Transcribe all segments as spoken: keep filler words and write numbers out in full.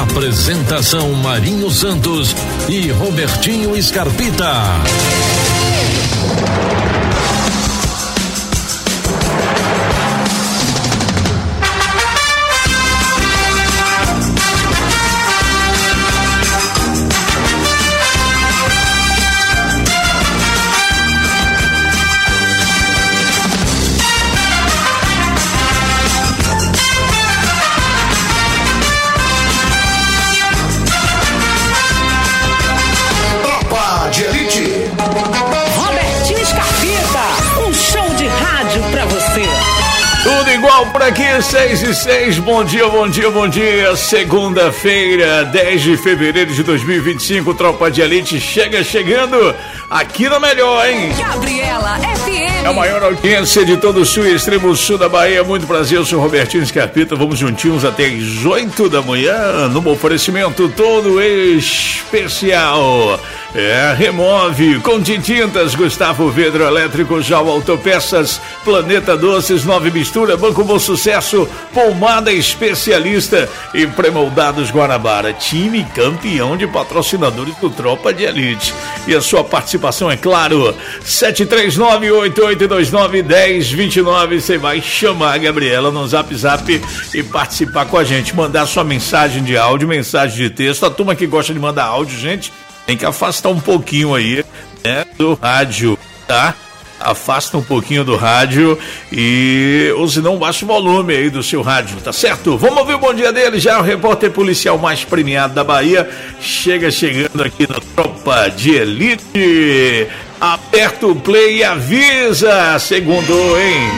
Apresentação Marinho Santos e Robertinho Scarpita. Tudo igual por aqui, seis e seis, bom dia, bom dia, bom dia. Segunda-feira, dez de fevereiro de dois mil e vinte e cinco, Tropa de Elite chega chegando aqui na melhor, hein? Gabriela F M. É a maior audiência de todo o sul e extremo sul da Bahia. Muito prazer, eu sou o Robertinho Scarpita. Vamos juntinhos até as oito da manhã, num oferecimento todo especial. É, Remove, Conde Tintas, Gustavo Vidro Elétrico, Jau Autopeças, Planeta Doces, Nove Mistura, Banco Bom Sucesso, Pomada Especialista e Premoldados Guanabara, time campeão de patrocinadores do Tropa de Elite. E a sua participação, é claro, sete três nove, oito oito dois nove, um zero dois nove, você vai chamar a Gabriela no Zap Zap e participar com a gente, mandar sua mensagem de áudio, mensagem de texto. A turma que gosta de mandar áudio, gente, tem que afastar um pouquinho aí, né, do rádio, tá? Afasta um pouquinho do rádio e, ou se não, baixa o volume aí do seu rádio, tá certo? Vamos ouvir o bom dia dele, já o repórter policial mais premiado da Bahia, chega chegando aqui no Tropa de Elite. Aperta o play e avisa, segundo, hein?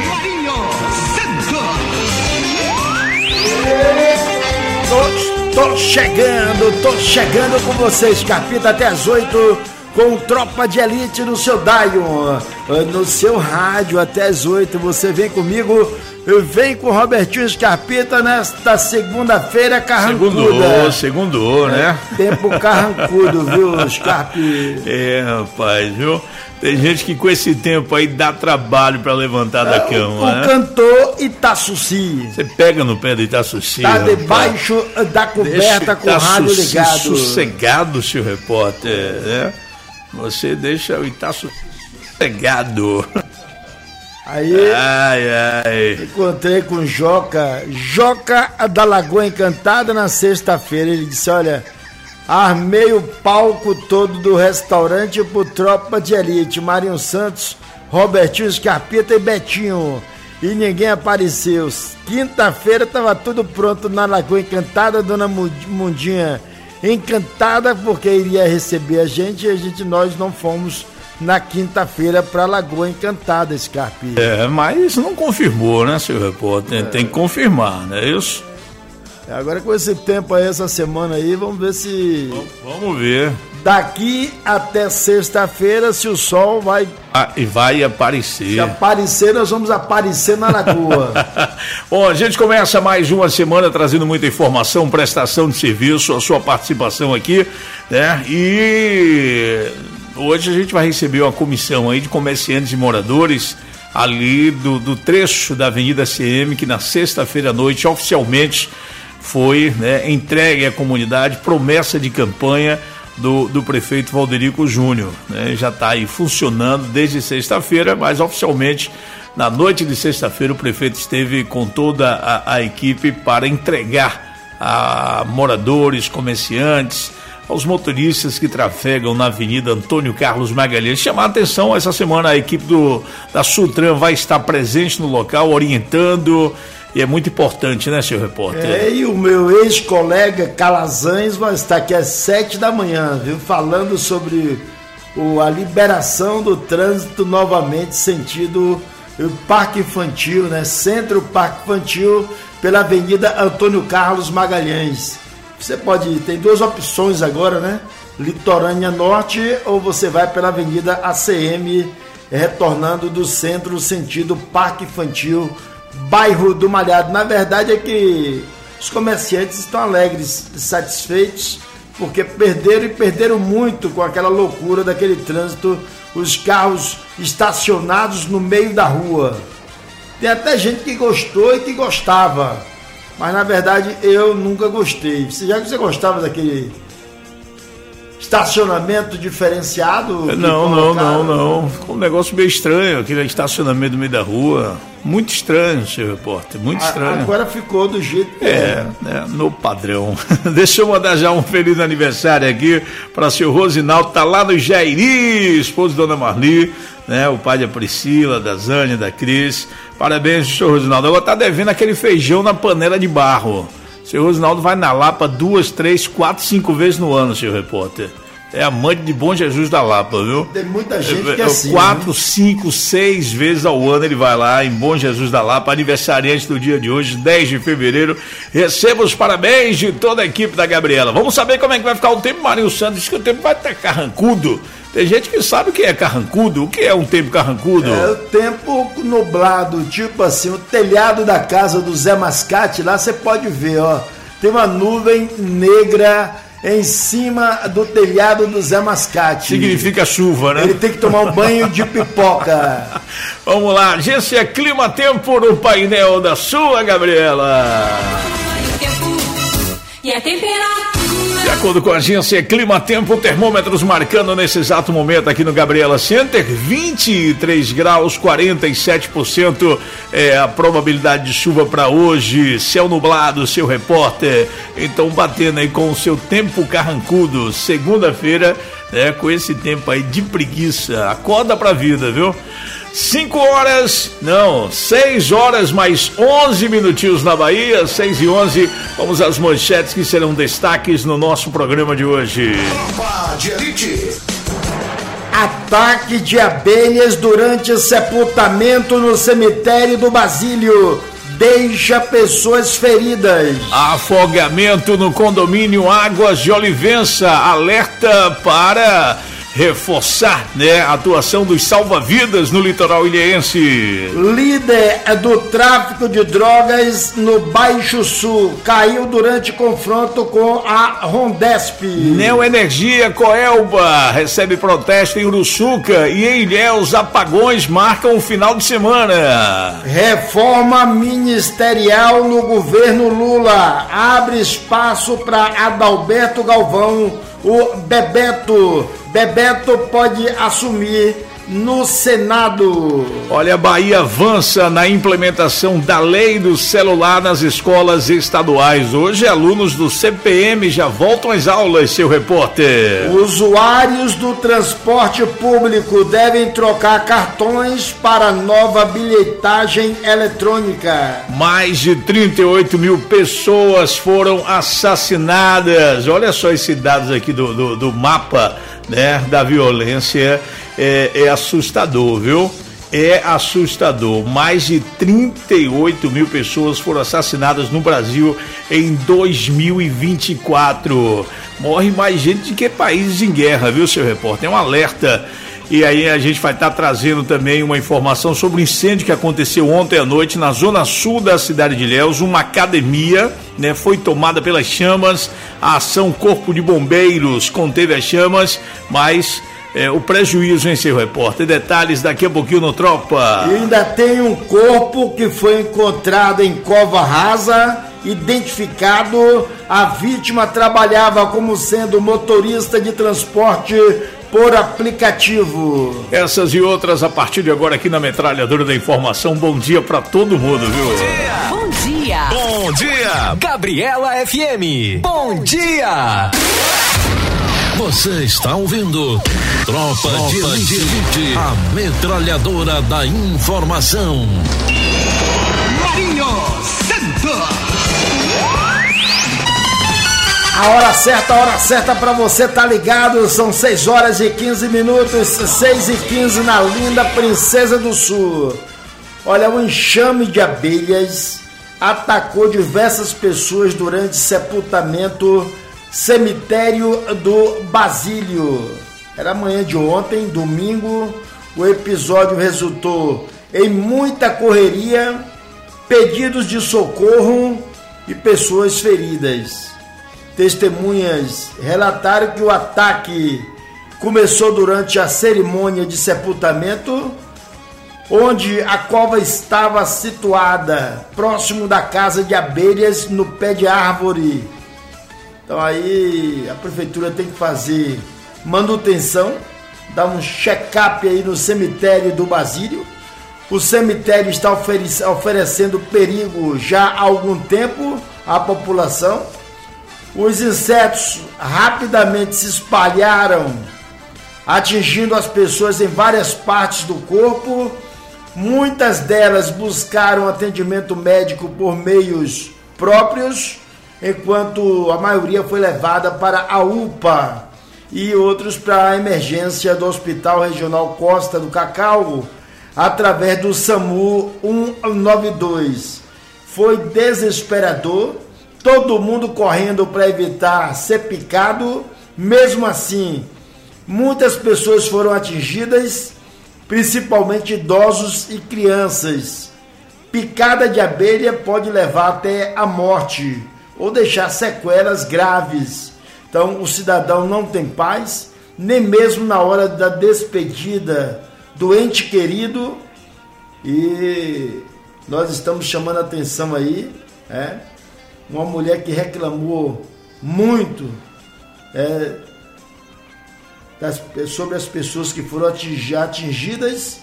Tô chegando, tô chegando com vocês, Capita, até as oito, com Tropa de Elite no seu Dion, no seu rádio, até as oito, você vem comigo, vem com o Robertinho Scarpita nesta segunda-feira carrancuda. Segundou, segundou, né? É, tempo carrancudo, viu, Scarpi? É, rapaz, viu? Tem gente que com esse tempo aí dá trabalho pra levantar da cama, o, né? O cantor Itaçuci. Você pega no pé do Itaçuci. Tá debaixo da coberta com o rádio ligado. Sossegado, seu repórter, né? Você deixa o Itaçuci sossegado. Aí, ai, ai. Encontrei com o Joca, Joca da Lagoa Encantada na sexta-feira. Ele disse, olha, armei o palco todo do restaurante pro Tropa de Elite, Marinho Santos, Robertinho Scarpita e Betinho, e ninguém apareceu. Quinta-feira tava tudo pronto na Lagoa Encantada, dona Mundinha encantada porque iria receber a gente, e a gente, nós não fomos na quinta-feira pra Lagoa Encantada, Scarpita. É, mas não confirmou, né, seu repórter? É. Tem que confirmar, não é isso? Agora com esse tempo aí, essa semana aí, vamos ver se... Vamos ver. Daqui até sexta-feira, se o sol vai... Ah, e vai aparecer. Se aparecer, nós vamos aparecer na lagoa. Bom, a gente começa mais uma semana trazendo muita informação, prestação de serviço, a sua participação aqui, né? E hoje a gente vai receber uma comissão aí de comerciantes e moradores ali do, do trecho da Avenida C M, que na sexta-feira à noite, oficialmente, foi, né, entregue à comunidade, promessa de campanha do, do prefeito Valderico Júnior, né? Já está aí funcionando desde sexta-feira, mas oficialmente na noite de sexta-feira o prefeito esteve com toda a, a equipe para entregar a moradores, comerciantes, aos motoristas que trafegam na Avenida Antônio Carlos Magalhães. Chamar a atenção, essa semana a equipe do, da Sutran vai estar presente no local, orientando. E é muito importante, né, seu repórter? É, e o meu ex-colega Calazans vai estar aqui às sete da manhã, viu? Falando sobre o, a liberação do trânsito novamente, sentido o Parque Infantil, né? Centro Parque Infantil, pela Avenida Antônio Carlos Magalhães. Você pode, tem duas opções agora, né? Litorânea Norte, ou você vai pela Avenida A C M, retornando do centro, sentido Parque Infantil, bairro do Malhado. Na verdade é que os comerciantes estão alegres, satisfeitos, porque perderam e perderam muito com aquela loucura daquele trânsito, os carros estacionados no meio da rua. Tem até gente que gostou e que gostava, mas na verdade eu nunca gostei. Já que você gostava daquele estacionamento diferenciado? Não, não, não, não. Ficou um negócio meio estranho, aquele estacionamento no meio da rua. Muito estranho, senhor repórter, muito estranho. Agora ficou do jeito que é. É, no padrão. Deixa eu mandar já um feliz aniversário aqui para o senhor Rosinaldo, tá lá no Jairi, esposo de Dona Marli, né? O pai da Priscila, da Zânia, da Cris. Parabéns, senhor Rosinaldo. Agora tá devendo aquele feijão na panela de barro. O senhor Rosinaldo vai na Lapa duas, três, quatro, cinco vezes no ano, senhor repórter. É amante de Bom Jesus da Lapa, viu? Tem muita gente que é assim. Quatro, né? cinco, seis vezes ao ano ele vai lá em Bom Jesus da Lapa, aniversariante do dia de hoje, dez de fevereiro. Receba os parabéns de toda a equipe da Gabriela. Vamos saber como é que vai ficar o tempo. Marinho Santos diz que o tempo vai estar carrancudo. Tem gente que sabe o que é carrancudo. O que é um tempo carrancudo? É o tempo nublado, tipo assim, o telhado da casa do Zé Mascate, lá você pode ver, ó. Tem uma nuvem negra em cima do telhado do Zé Mascate. Significa chuva, né? Ele tem que tomar um banho de pipoca. Vamos lá, agência Clima Tempo no painel da sua, Gabriela. E a temperatura. De acordo com a agência Clima Tempo, termômetros marcando nesse exato momento aqui no Gabriela Center, vinte e três graus, quarenta e sete por cento é a probabilidade de chuva para hoje, céu nublado, seu repórter. Então batendo aí com o seu tempo carrancudo, segunda-feira, né, com esse tempo aí de preguiça, acorda pra vida, viu? Cinco horas, não, seis horas mais onze minutinhos na Bahia, seis e onze, vamos às manchetes que serão destaques no nosso programa de hoje. Tropa de Elite. Ataque de abelhas durante sepultamento no cemitério do Basílio deixa pessoas feridas. Afogamento no condomínio Águas de Olivença, alerta para reforçar, né, a atuação dos salva-vidas no litoral ilhéense. Líder do tráfico de drogas no Baixo Sul caiu durante confronto com a Rondesp. Neoenergia Coelba recebe protesto em Uruçuca e em Ilhéus apagões marcam o final de semana. Reforma ministerial no governo Lula abre espaço para Adalberto Galvão, o Bebeto. Bebeto pode assumir no Senado. Olha, a Bahia avança na implementação da lei do celular nas escolas estaduais. Hoje, alunos do C P M já voltam às aulas, seu repórter. Usuários do transporte público devem trocar cartões para nova bilhetagem eletrônica. Mais de trinta e oito mil pessoas foram assassinadas. Olha só esses dados aqui do, do, do mapa, né, da violência. É, é assustador, viu? É assustador. Mais de trinta e oito mil pessoas foram assassinadas no Brasil em dois mil e vinte e quatro. Morre mais gente do que países em guerra, viu, seu repórter? É um alerta. E aí a gente vai estar trazendo também uma informação sobre o incêndio que aconteceu ontem à noite na zona sul da cidade de Ilhéus. Uma academia, né, foi tomada pelas chamas. A ação Corpo de Bombeiros conteve as chamas, mas é, o prejuízo, hein, seu repórter? Detalhes daqui a pouquinho no Tropa. E ainda tem um corpo que foi encontrado em cova rasa, identificado. A vítima trabalhava como sendo motorista de transporte por aplicativo. Essas e outras a partir de agora aqui na Metralhadora da Informação. Bom dia pra todo mundo, viu? Bom dia. Bom dia, Gabriela F M. Bom dia. Você está ouvindo Tropa, Tropa de Elite, Elite, a Metralhadora da Informação. Marinho Santos. A hora certa, a hora certa pra você tá ligado, são seis horas e quinze minutos, seis e quinze na linda Princesa do Sul. Olha, um enxame de abelhas atacou diversas pessoas durante sepultamento cemitério do Basílio. Era manhã de ontem, domingo, o episódio resultou em muita correria, pedidos de socorro e pessoas feridas. Testemunhas relataram que o ataque começou durante a cerimônia de sepultamento onde a cova estava situada, próximo da casa de abelhas, no pé de árvore. Então aí a prefeitura tem que fazer manutenção, dar um check-up aí no cemitério do Basílio. O cemitério está ofere- oferecendo perigo já há algum tempo à população. Os insetos rapidamente se espalharam, atingindo as pessoas em várias partes do corpo. Muitas delas buscaram atendimento médico por meios próprios, enquanto a maioria foi levada para a U P A e outros para a emergência do Hospital Regional Costa do Cacau, através do SAMU cento e noventa e dois. Foi desesperador, todo mundo correndo para evitar ser picado. Mesmo assim, muitas pessoas foram atingidas, principalmente idosos e crianças. Picada de abelha pode levar até a morte ou deixar sequelas graves. Então o cidadão não tem paz, nem mesmo na hora da despedida do ente querido. E nós estamos chamando a atenção aí, é, uma mulher que reclamou muito é, das, sobre as pessoas que foram atingir, atingidas.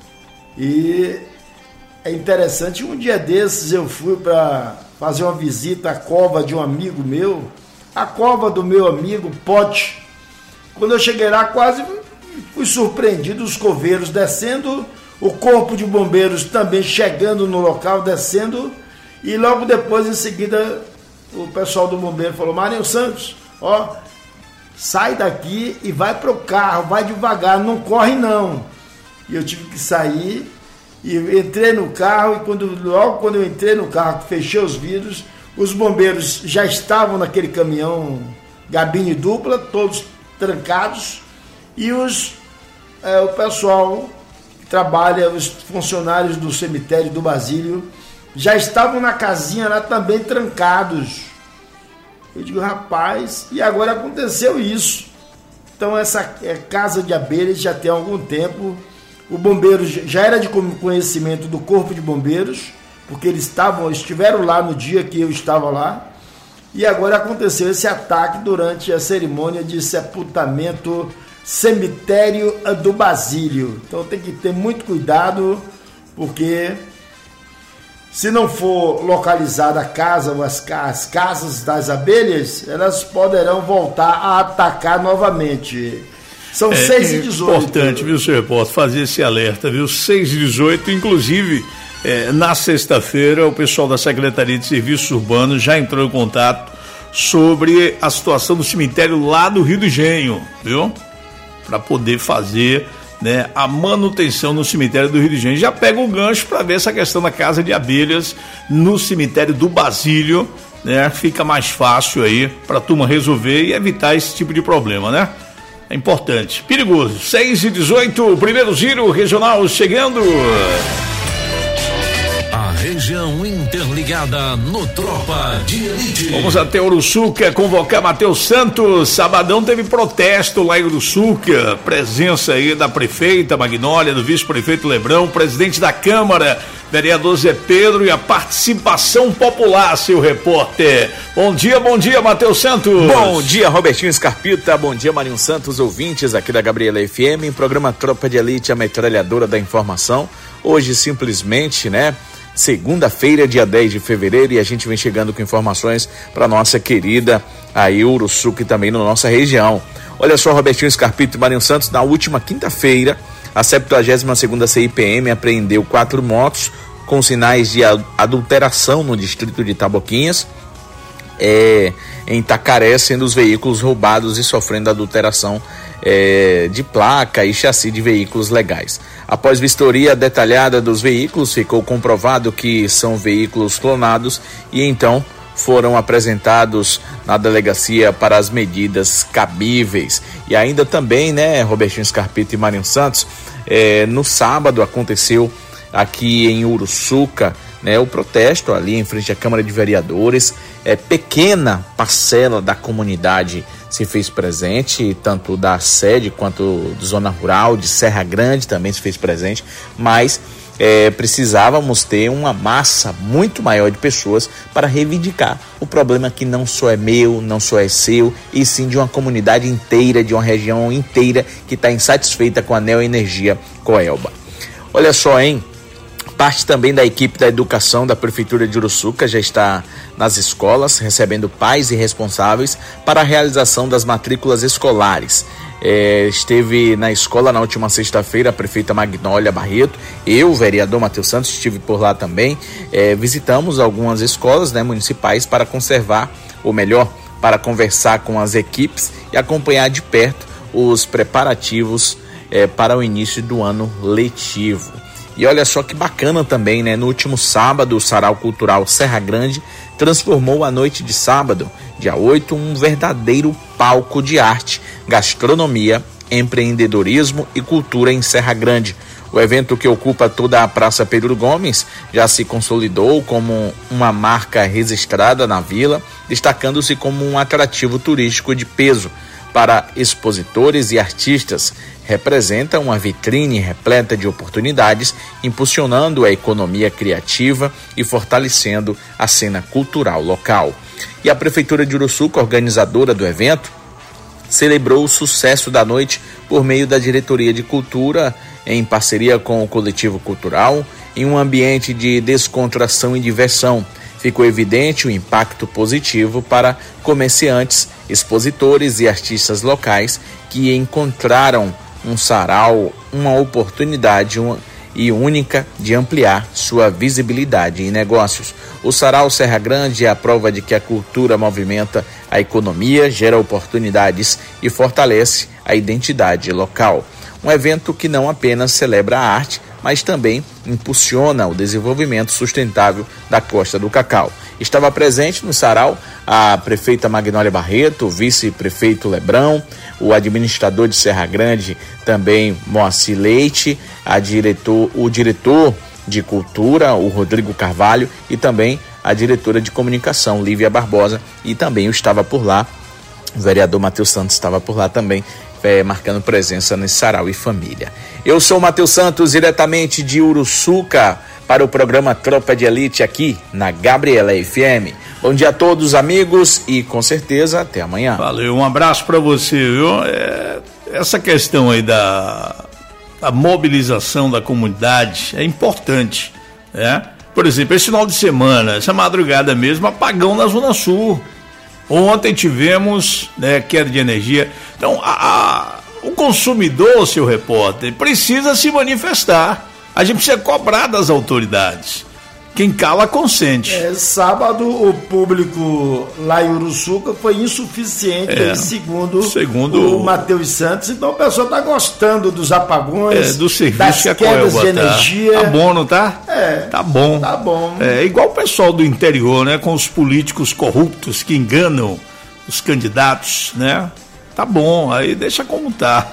E é interessante, um dia desses eu fui para fazer uma visita à cova de um amigo meu, a cova do meu amigo Pote. Quando eu cheguei lá, quase fui surpreendido, os coveiros descendo, o corpo de bombeiros também chegando no local, descendo, e logo depois, em seguida, o pessoal do bombeiro falou: Marinho Santos, ó, sai daqui e vai pro carro, vai devagar, não corre não. E eu tive que sair, e entrei no carro, e quando, logo quando eu entrei no carro, fechei os vidros, os bombeiros já estavam naquele caminhão gabine dupla, todos trancados, e os, é, o pessoal que trabalha, os funcionários do cemitério do Basílio, já estavam na casinha lá também trancados. Eu digo, rapaz, e agora aconteceu isso. Então essa é, casa de abelhas já tem algum tempo. O bombeiro já era de conhecimento do corpo de bombeiros, porque eles estavam, estiveram lá no dia que eu estava lá, e agora aconteceu esse ataque durante a cerimônia de sepultamento cemitério do Basílio. Então tem que ter muito cuidado, porque se não for localizada a casa, as, as casas das abelhas, elas poderão voltar a atacar novamente. São é, seis e dezoito. É importante, viu, senhor repórter, fazer esse alerta, viu? seis e dezoito, inclusive, é, na sexta-feira, o pessoal da Secretaria de Serviços Urbanos já entrou em contato sobre a situação do cemitério lá do Rio do Engenho, viu? Para poder fazer, né, a manutenção no cemitério do Rio do Engenho. Já pega o gancho para ver essa questão da casa de abelhas no cemitério do Basílio, né? Fica mais fácil aí para a turma resolver e evitar esse tipo de problema, né? É importante. Perigoso. seis e dezoito, primeiro giro regional chegando. A região interligada no Tropa de Elite. Vamos até Uruçuca convocar Matheus Santos. Sabadão teve protesto lá em Uruçuca. Presença aí da prefeita Magnólia, do vice-prefeito Lebrão, presidente da Câmara, vereador Zé Pedro, e a participação popular, seu repórter. Bom dia, bom dia, Matheus Santos. Bom dia, Robertinho Scarpita. Bom dia, Marinho Santos, ouvintes aqui da Gabriela F M, em programa Tropa de Elite, a metralhadora da informação. Hoje, simplesmente, né? Segunda-feira, dia dez de fevereiro, e a gente vem chegando com informações para nossa querida aí Uruçuca e também na nossa região. Olha só, Robertinho Scarpita e Marinho Santos, na última quinta-feira, a septuagésima segunda C I P M apreendeu quatro motos com sinais de adulteração no distrito de Taboquinhas, é, em Itacaré, sendo os veículos roubados e sofrendo adulteração é, de placa e chassi de veículos legais. Após vistoria detalhada dos veículos, ficou comprovado que são veículos clonados e então foram apresentados na delegacia para as medidas cabíveis. E ainda também, né, Robertinho Scarpita e Marinho Santos, é, no sábado aconteceu aqui em Uruçuca, né, o protesto ali em frente à Câmara de Vereadores. É, pequena parcela da comunidade se fez presente, tanto da sede quanto de zona rural, de Serra Grande também se fez presente, mas é, precisávamos ter uma massa muito maior de pessoas para reivindicar o problema que não só é meu, não só é seu, e sim de uma comunidade inteira, de uma região inteira que está insatisfeita com a Neoenergia Coelba. Olha só, hein? Parte também da equipe da educação da Prefeitura de Uruçuca já está nas escolas, recebendo pais e responsáveis para a realização das matrículas escolares. É, esteve na escola na última sexta-feira a prefeita Magnólia Barreto, eu, o vereador Matheus Santos, estive por lá também. É, visitamos algumas escolas, né, municipais para conservar, ou melhor, para conversar com as equipes e acompanhar de perto os preparativos é, para o início do ano letivo. E olha só que bacana também, né? No último sábado, o Sarau Cultural Serra Grande transformou a noite de sábado, dia oito, um verdadeiro palco de arte, gastronomia, empreendedorismo e cultura em Serra Grande. O evento, que ocupa toda a Praça Pedro Gomes, já se consolidou como uma marca registrada na vila, destacando-se como um atrativo turístico de peso para expositores e artistas. Representa uma vitrine repleta de oportunidades, impulsionando a economia criativa e fortalecendo a cena cultural local. E a Prefeitura de Uruçuca, organizadora do evento, celebrou o sucesso da noite por meio da Diretoria de Cultura, em parceria com o Coletivo Cultural, em um ambiente de descontração e diversão. Ficou evidente o impacto positivo para comerciantes, expositores e artistas locais que encontraram um sarau, uma oportunidade uma, e única de ampliar sua visibilidade em negócios. O Sarau Serra Grande é a prova de que a cultura movimenta a economia, gera oportunidades e fortalece a identidade local. Um evento que não apenas celebra a arte, mas também impulsiona o desenvolvimento sustentável da Costa do Cacau. Estava presente no sarau a prefeita Magnólia Barreto, o vice-prefeito Lebrão, o administrador de Serra Grande, também Moacir Leite, a diretor, o diretor de Cultura, o Rodrigo Carvalho, e também a diretora de Comunicação, Lívia Barbosa, e também estava por lá, o vereador Matheus Santos estava por lá também, É, marcando presença nesse sarau e família. Eu sou o Matheus Santos, diretamente de Uruçuca, para o programa Tropa de Elite aqui na Gabriela F M. Bom dia a todos, amigos, e com certeza até amanhã. Valeu, um abraço para você, viu? É, essa questão aí da, da mobilização da comunidade é importante, né? Por exemplo, esse final de semana, essa madrugada mesmo, apagão na Zona Sul. Ontem tivemos, né, queda de energia. Então, a, a, o consumidor, seu repórter, precisa se manifestar. A gente precisa cobrar das autoridades. Quem cala, consente. É, sábado, o público lá em Uruçuca foi insuficiente, é, aí, segundo, segundo o Matheus Santos. Então, o pessoal está gostando dos apagões, é, do serviço das que a quedas Coelba de energia. Tá. tá bom, não tá? É. Tá bom. Tá bom. É igual o pessoal do interior, né? Com os políticos corruptos que enganam os candidatos, né? Tá bom, aí deixa como tá.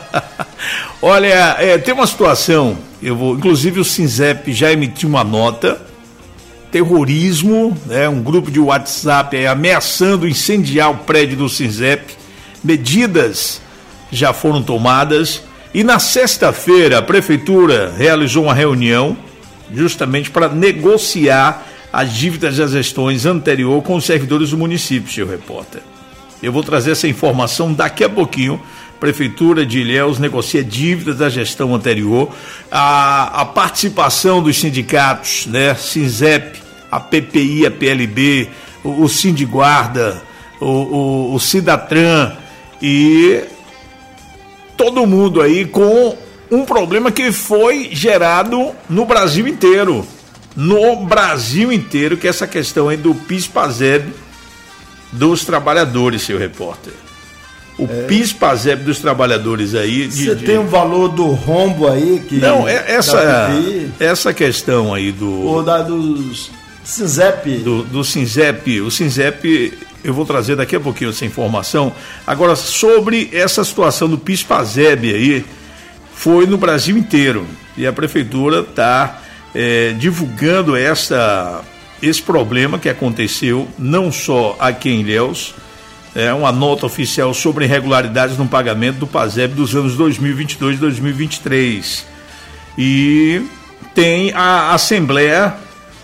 Olha, é, tem uma situação, eu vou, inclusive o SINZEP já emitiu uma nota. Terrorismo, né, um grupo de WhatsApp aí, ameaçando incendiar o prédio do SINZEP. Medidas já foram tomadas e na sexta-feira a prefeitura realizou uma reunião justamente para negociar as dívidas das gestões anterior com os servidores do município, seu repórter. Eu vou trazer essa informação daqui a pouquinho. Prefeitura de Ilhéus negocia dívidas da gestão anterior, a, a participação dos sindicatos, né, SINZEP, a P P I, a P L B, o, o Sindiguarda, o, o, o Cidatran e todo mundo aí com um problema que foi gerado no Brasil inteiro, no Brasil inteiro, que é essa questão aí do PIS/PASEB dos trabalhadores, seu repórter. O é. PIS/PASEB dos trabalhadores aí. Você de, tem o um valor do rombo aí? Que não, é, essa, essa questão aí do. Ou da dos SINZEP. Do, do SINZEP. O SINZEP, eu vou trazer daqui a pouquinho essa informação. Agora, sobre essa situação do PIS/PASEB aí, foi no Brasil inteiro. E a prefeitura está é, divulgando essa, esse problema que aconteceu não só aqui em Ilhéus, é uma nota oficial sobre irregularidades no pagamento do PASEB dos anos dois mil e vinte e dois e dois mil e vinte e três. E tem a Assembleia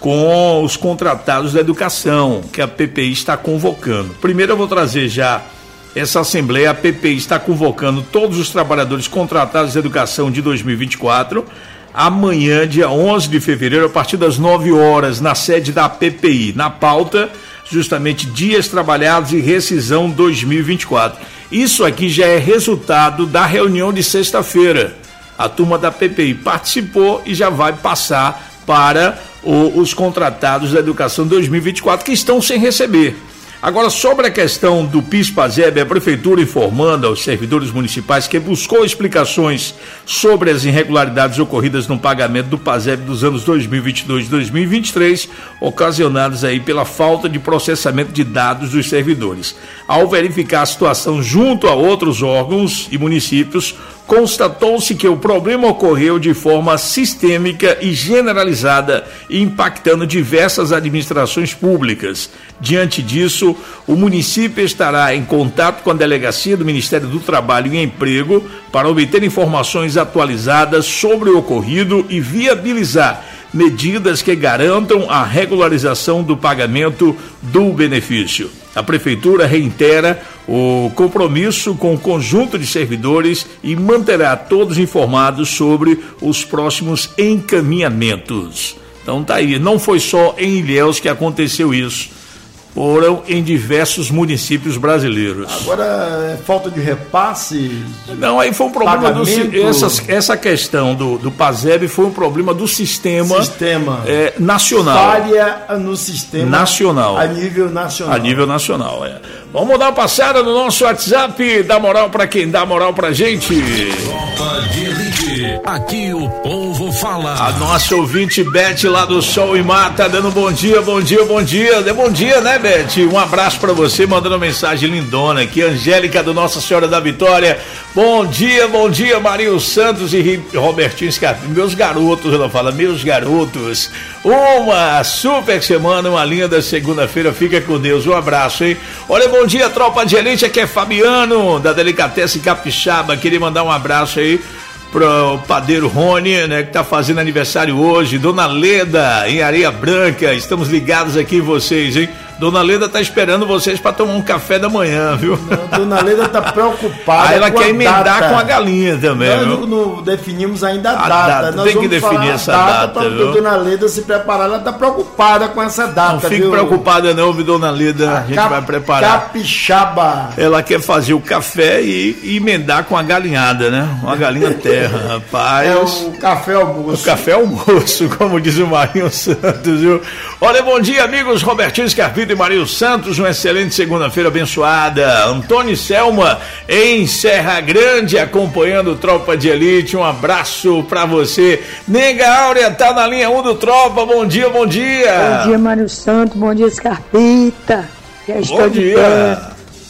com os contratados da educação, que a P P I está convocando. Primeiro eu vou trazer já essa Assembleia. A P P I está convocando todos os trabalhadores contratados da educação de dois mil e vinte e quatro, amanhã, dia onze de fevereiro, a partir das nove horas, na sede da P P I. Na pauta, justamente dias trabalhados e rescisão dois mil e vinte e quatro. Isso aqui já é resultado da reunião de sexta-feira. A turma da P P I participou e já vai passar para o, os contratados da educação dois mil e vinte e quatro que estão sem receber. Agora, sobre a questão do PIS-PASEB, a Prefeitura informando aos servidores municipais que buscou explicações sobre as irregularidades ocorridas no pagamento do PASEB dos anos dois mil e vinte e dois e dois mil e vinte e três, ocasionadas aí pela falta de processamento de dados dos servidores. Ao verificar a situação junto a outros órgãos e municípios, constatou-se que o problema ocorreu de forma sistêmica e generalizada, impactando diversas administrações públicas. Diante disso, o município estará em contato com a Delegacia do Ministério do Trabalho e Emprego para obter informações atualizadas sobre o ocorrido e viabilizar medidas que garantam a regularização do pagamento do benefício. A Prefeitura reitera o compromisso com o conjunto de servidores e manterá todos informados sobre os próximos encaminhamentos. Então tá aí, não foi só em Ilhéus que aconteceu isso, foram em diversos municípios brasileiros. Agora, é falta de repasse? Não, aí foi um problema do essa, essa questão do, do PASEB foi um problema do sistema, sistema. É, nacional. Falha no sistema nacional. A nível nacional. A nível nacional, é. Vamos dar uma passada no nosso WhatsApp, dá moral pra quem dá moral pra gente. Tropa de Elite, aqui o povo fala. A nossa ouvinte Beth lá do Sol e Mar tá dando bom dia, bom dia, bom dia. Dê bom dia, né, Beth? Um abraço pra você, mandando mensagem lindona aqui. Angélica do Nossa Senhora da Vitória. Bom dia, bom dia, Marinho Santos e Robertinho Scarpim. Meus garotos, ela fala, meus garotos. Uma super semana, uma linda segunda-feira. Fica com Deus. Um abraço, hein? Olha, bom dia, Tropa de Elite. Aqui é Fabiano, da Delicatessen Capixaba. Queria mandar um abraço aí pro padeiro Rony, né, que tá fazendo aniversário hoje. Dona Leda, em Areia Branca. Estamos ligados aqui em vocês, hein? Dona Leda tá esperando vocês para tomar um café da manhã, viu? Não, Dona Leda tá preocupada. Aí ela com quer a emendar data. com a galinha também. Nós viu? não, não definimos ainda a, A data. data, Nós tem que vamos definir essa a data, para a viu? Dona Leda se preparar. Ela tá preocupada com essa data. Não fique viu? preocupada não, viu, Dona Leda? A, a gente Cap, vai preparar. Capixaba. Ela quer fazer o café e, e emendar com a galinhada, né? Uma galinha terra, rapaz. É o café almoço. O café almoço, como diz o Marinho Santos, viu? Olha, bom dia, amigos. Robertinho Scarpito e Marinho Santos. Uma excelente segunda-feira abençoada. Antônio Selma, em Serra Grande, acompanhando o Tropa de Elite. Um abraço pra você. Nega Áurea tá na linha um do Tropa. Bom dia, bom dia. Bom dia, Marinho Santos. Bom dia, Scarpita. Já estou Bom de dia. pé.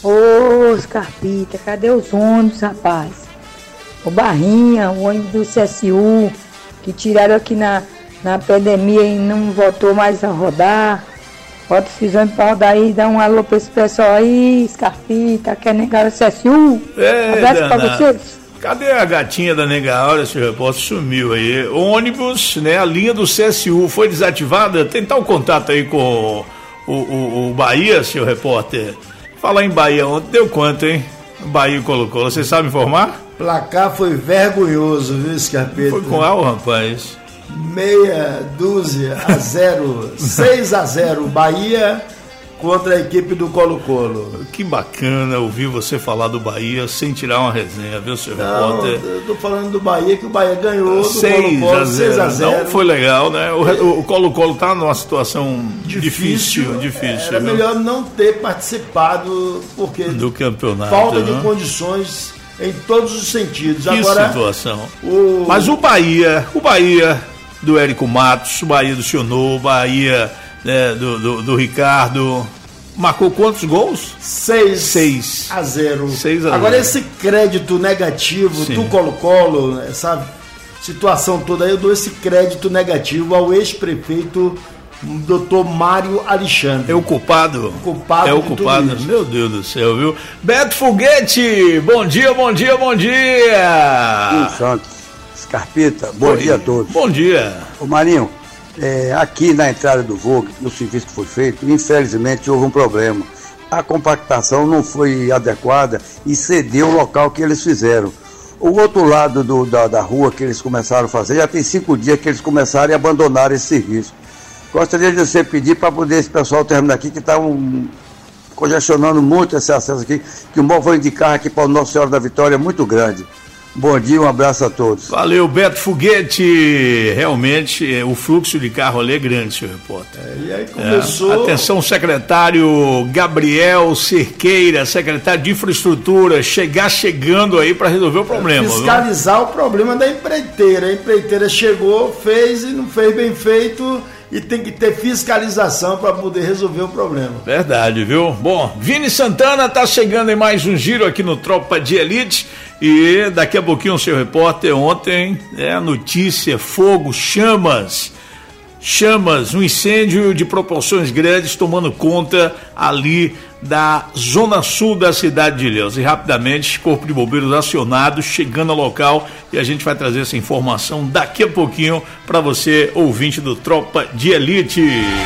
Ô, Scarpita, cadê os ônibus, rapaz? O Barrinha, o ônibus do C S U, que tiraram aqui na, na pandemia e não voltou mais a rodar. Bota esses ônibus pra rodar aí, dá um alô pra esse pessoal aí, Scarpita, quer negar o C S U? É, abraço pra danado. vocês. Cadê a gatinha da Nega Áurea, senhor repórter? Sumiu aí. Ônibus, né? A linha do C S U foi desativada. Tentar o contato aí com o, o, o Bahia, senhor repórter. Falar em Bahia ontem, deu quanto, hein? O Bahia colocou. Você sabe informar? Placar foi vergonhoso, viu, Scarpeta? Foi com qual, rapaz? Meia dúzia a zero. seis a zero. Bahia contra a equipe do Colo-Colo. Que bacana ouvir você falar do Bahia sem tirar uma resenha, viu, senhor Não, repórter? eu tô falando do Bahia, que o Bahia ganhou do seis Colo-Colo, a zero. seis a zero. Não foi legal, né? O, o Colo-Colo tá numa situação difícil, Difícil, difícil. Era viu? melhor não ter participado, porque Do campeonato. falta de né? condições em todos os sentidos. Que Agora, situação. o... Mas o Bahia, o Bahia do Érico Matos, o Bahia do Sionô, o Bahia, né, do, do, do Ricardo, marcou quantos gols? seis Seis. a zero. Seis a Agora zero. esse crédito negativo Sim. do Colo-Colo, essa situação toda aí, eu dou esse crédito negativo ao ex-prefeito doutor Mário Alexandre. É o culpado? culpado é o culpado. Meu Deus do céu, viu? Beto Foguete, bom dia, bom dia, bom dia. Sim, Santos, Scarpita, bom Oi. dia a todos. Bom dia. Ô Marinho, é, aqui na entrada do Vogue, no serviço que foi feito, infelizmente houve um problema. A compactação não foi adequada e cedeu o local que eles fizeram. O outro lado do, da, da rua que eles começaram a fazer, já tem cinco dias que eles começaram e abandonaram esse serviço. Gostaria de você pedir para poder esse pessoal terminar aqui, que está um, congestionando muito esse acesso aqui, que o movimento de carro aqui para o Nossa Senhora da Vitória é muito grande. Bom dia, um abraço a todos. Valeu, Beto Foguete. Realmente, é, o fluxo de carro ali é grande, senhor repórter. É, e aí começou... É, atenção, secretário Gabriel Cerqueira, secretário de Infraestrutura, chegar chegando aí para resolver o problema. Fiscalizar viu? o problema da empreiteira. A empreiteira chegou, fez e não fez bem feito... E tem que ter fiscalização para poder resolver o problema. Verdade, viu? Bom, Vini Santana tá chegando em mais um giro aqui no Tropa de Elite. E daqui a pouquinho o seu repórter, ontem, é a notícia, fogo, chamas. Chamas, um incêndio de proporções grandes tomando conta ali da zona sul da cidade de Ilhéus. E rapidamente, Corpo de Bombeiros acionado, chegando ao local, e a gente vai trazer essa informação daqui a pouquinho para você, ouvinte do Tropa de Elite.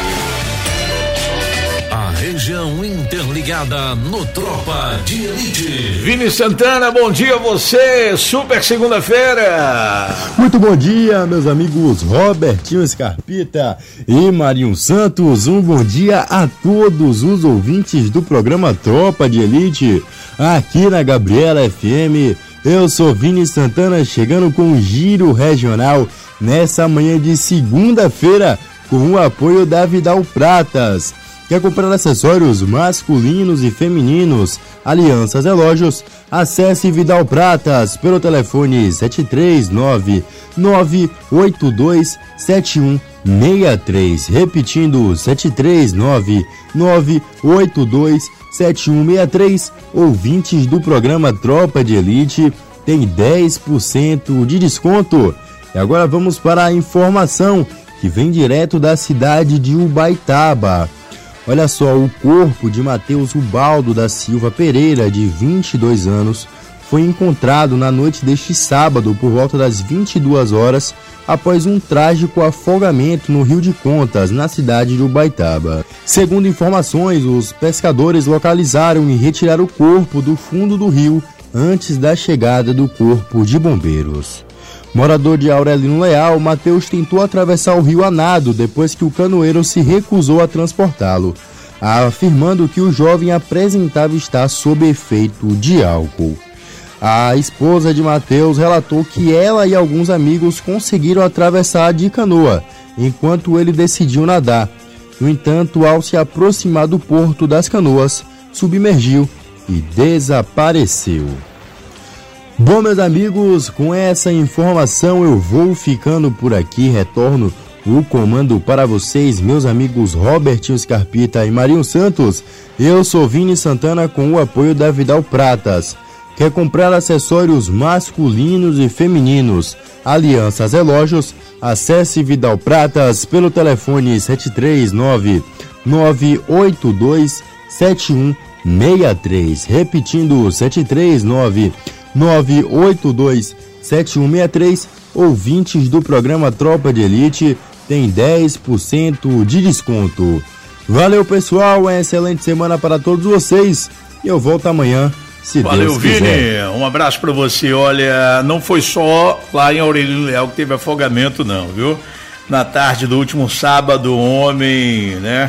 A região interligada no Tropa de Elite. Vini Santana, bom dia a você, super segunda-feira. Muito bom dia, meus amigos Robertinho Scarpita e Marinho Santos. Um bom dia a todos os ouvintes do programa Tropa de Elite, aqui na Gabriela F M. Eu sou Vini Santana, chegando com um giro regional nessa manhã de segunda-feira, com o apoio da Vidal Pratas. Quer comprar acessórios masculinos e femininos, alianças, relógios? Acesse Vidal Pratas pelo telefone sete três nove, nove oito dois, sete um seis três. Repetindo, sete três nove, nove oito dois, sete um seis três. Ouvintes do programa Tropa de Elite tem dez por cento de desconto. E agora vamos para a informação que vem direto da cidade de Ubaitaba. Olha só, o corpo de Matheus Ubaldo da Silva Pereira, de vinte e dois anos, foi encontrado na noite deste sábado por volta das vinte e duas horas, após um trágico afogamento no Rio de Contas, na cidade de Ubaitaba. Segundo informações, os pescadores localizaram e retiraram o corpo do fundo do rio antes da chegada do corpo de bombeiros. Morador de Aurelino Leal, Matheus tentou atravessar o rio a nado depois que o canoeiro se recusou a transportá-lo, afirmando que o jovem apresentava estar sob efeito de álcool. A esposa de Matheus relatou que ela e alguns amigos conseguiram atravessar de canoa, enquanto ele decidiu nadar. No entanto, ao se aproximar do porto das Canoas, submergiu e desapareceu. Bom, meus amigos, com essa informação eu vou ficando por aqui. Retorno o comando para vocês, meus amigos Robertinho Scarpita e Marinho Santos. Eu sou Vini Santana, com o apoio da Vidal Pratas. Quer comprar acessórios masculinos e femininos, alianças, relógios? Acesse Vidal Pratas pelo telefone sete três nove, nove oito dois, sete um seis três. Repetindo, sete três nove, nove oito dois, sete um seis três. Ouvintes do programa Tropa de Elite tem dez por cento de desconto. Valeu, pessoal, uma excelente semana para todos vocês e eu volto amanhã, se Valeu, Deus quiser. Vini, um abraço para você. Olha, não foi só lá em Aurelino Leal que teve afogamento não, viu? Na tarde do último sábado, um homem, né,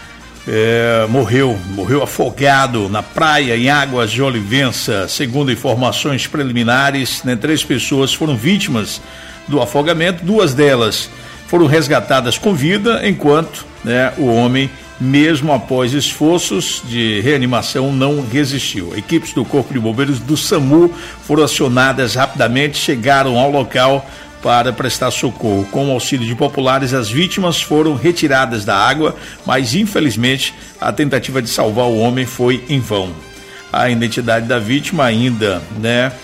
É, morreu, morreu afogado na praia em Águas de Olivença. Segundo informações preliminares, né, três pessoas foram vítimas do afogamento, duas delas foram resgatadas com vida, enquanto, né, o homem, mesmo após esforços de reanimação, não resistiu. Equipes do Corpo de Bombeiros do SAMU foram acionadas rapidamente, chegaram ao local para prestar socorro. Com o auxílio de populares, as vítimas foram retiradas da água, mas infelizmente a tentativa de salvar o homem foi em vão. A identidade da vítima ainda, né,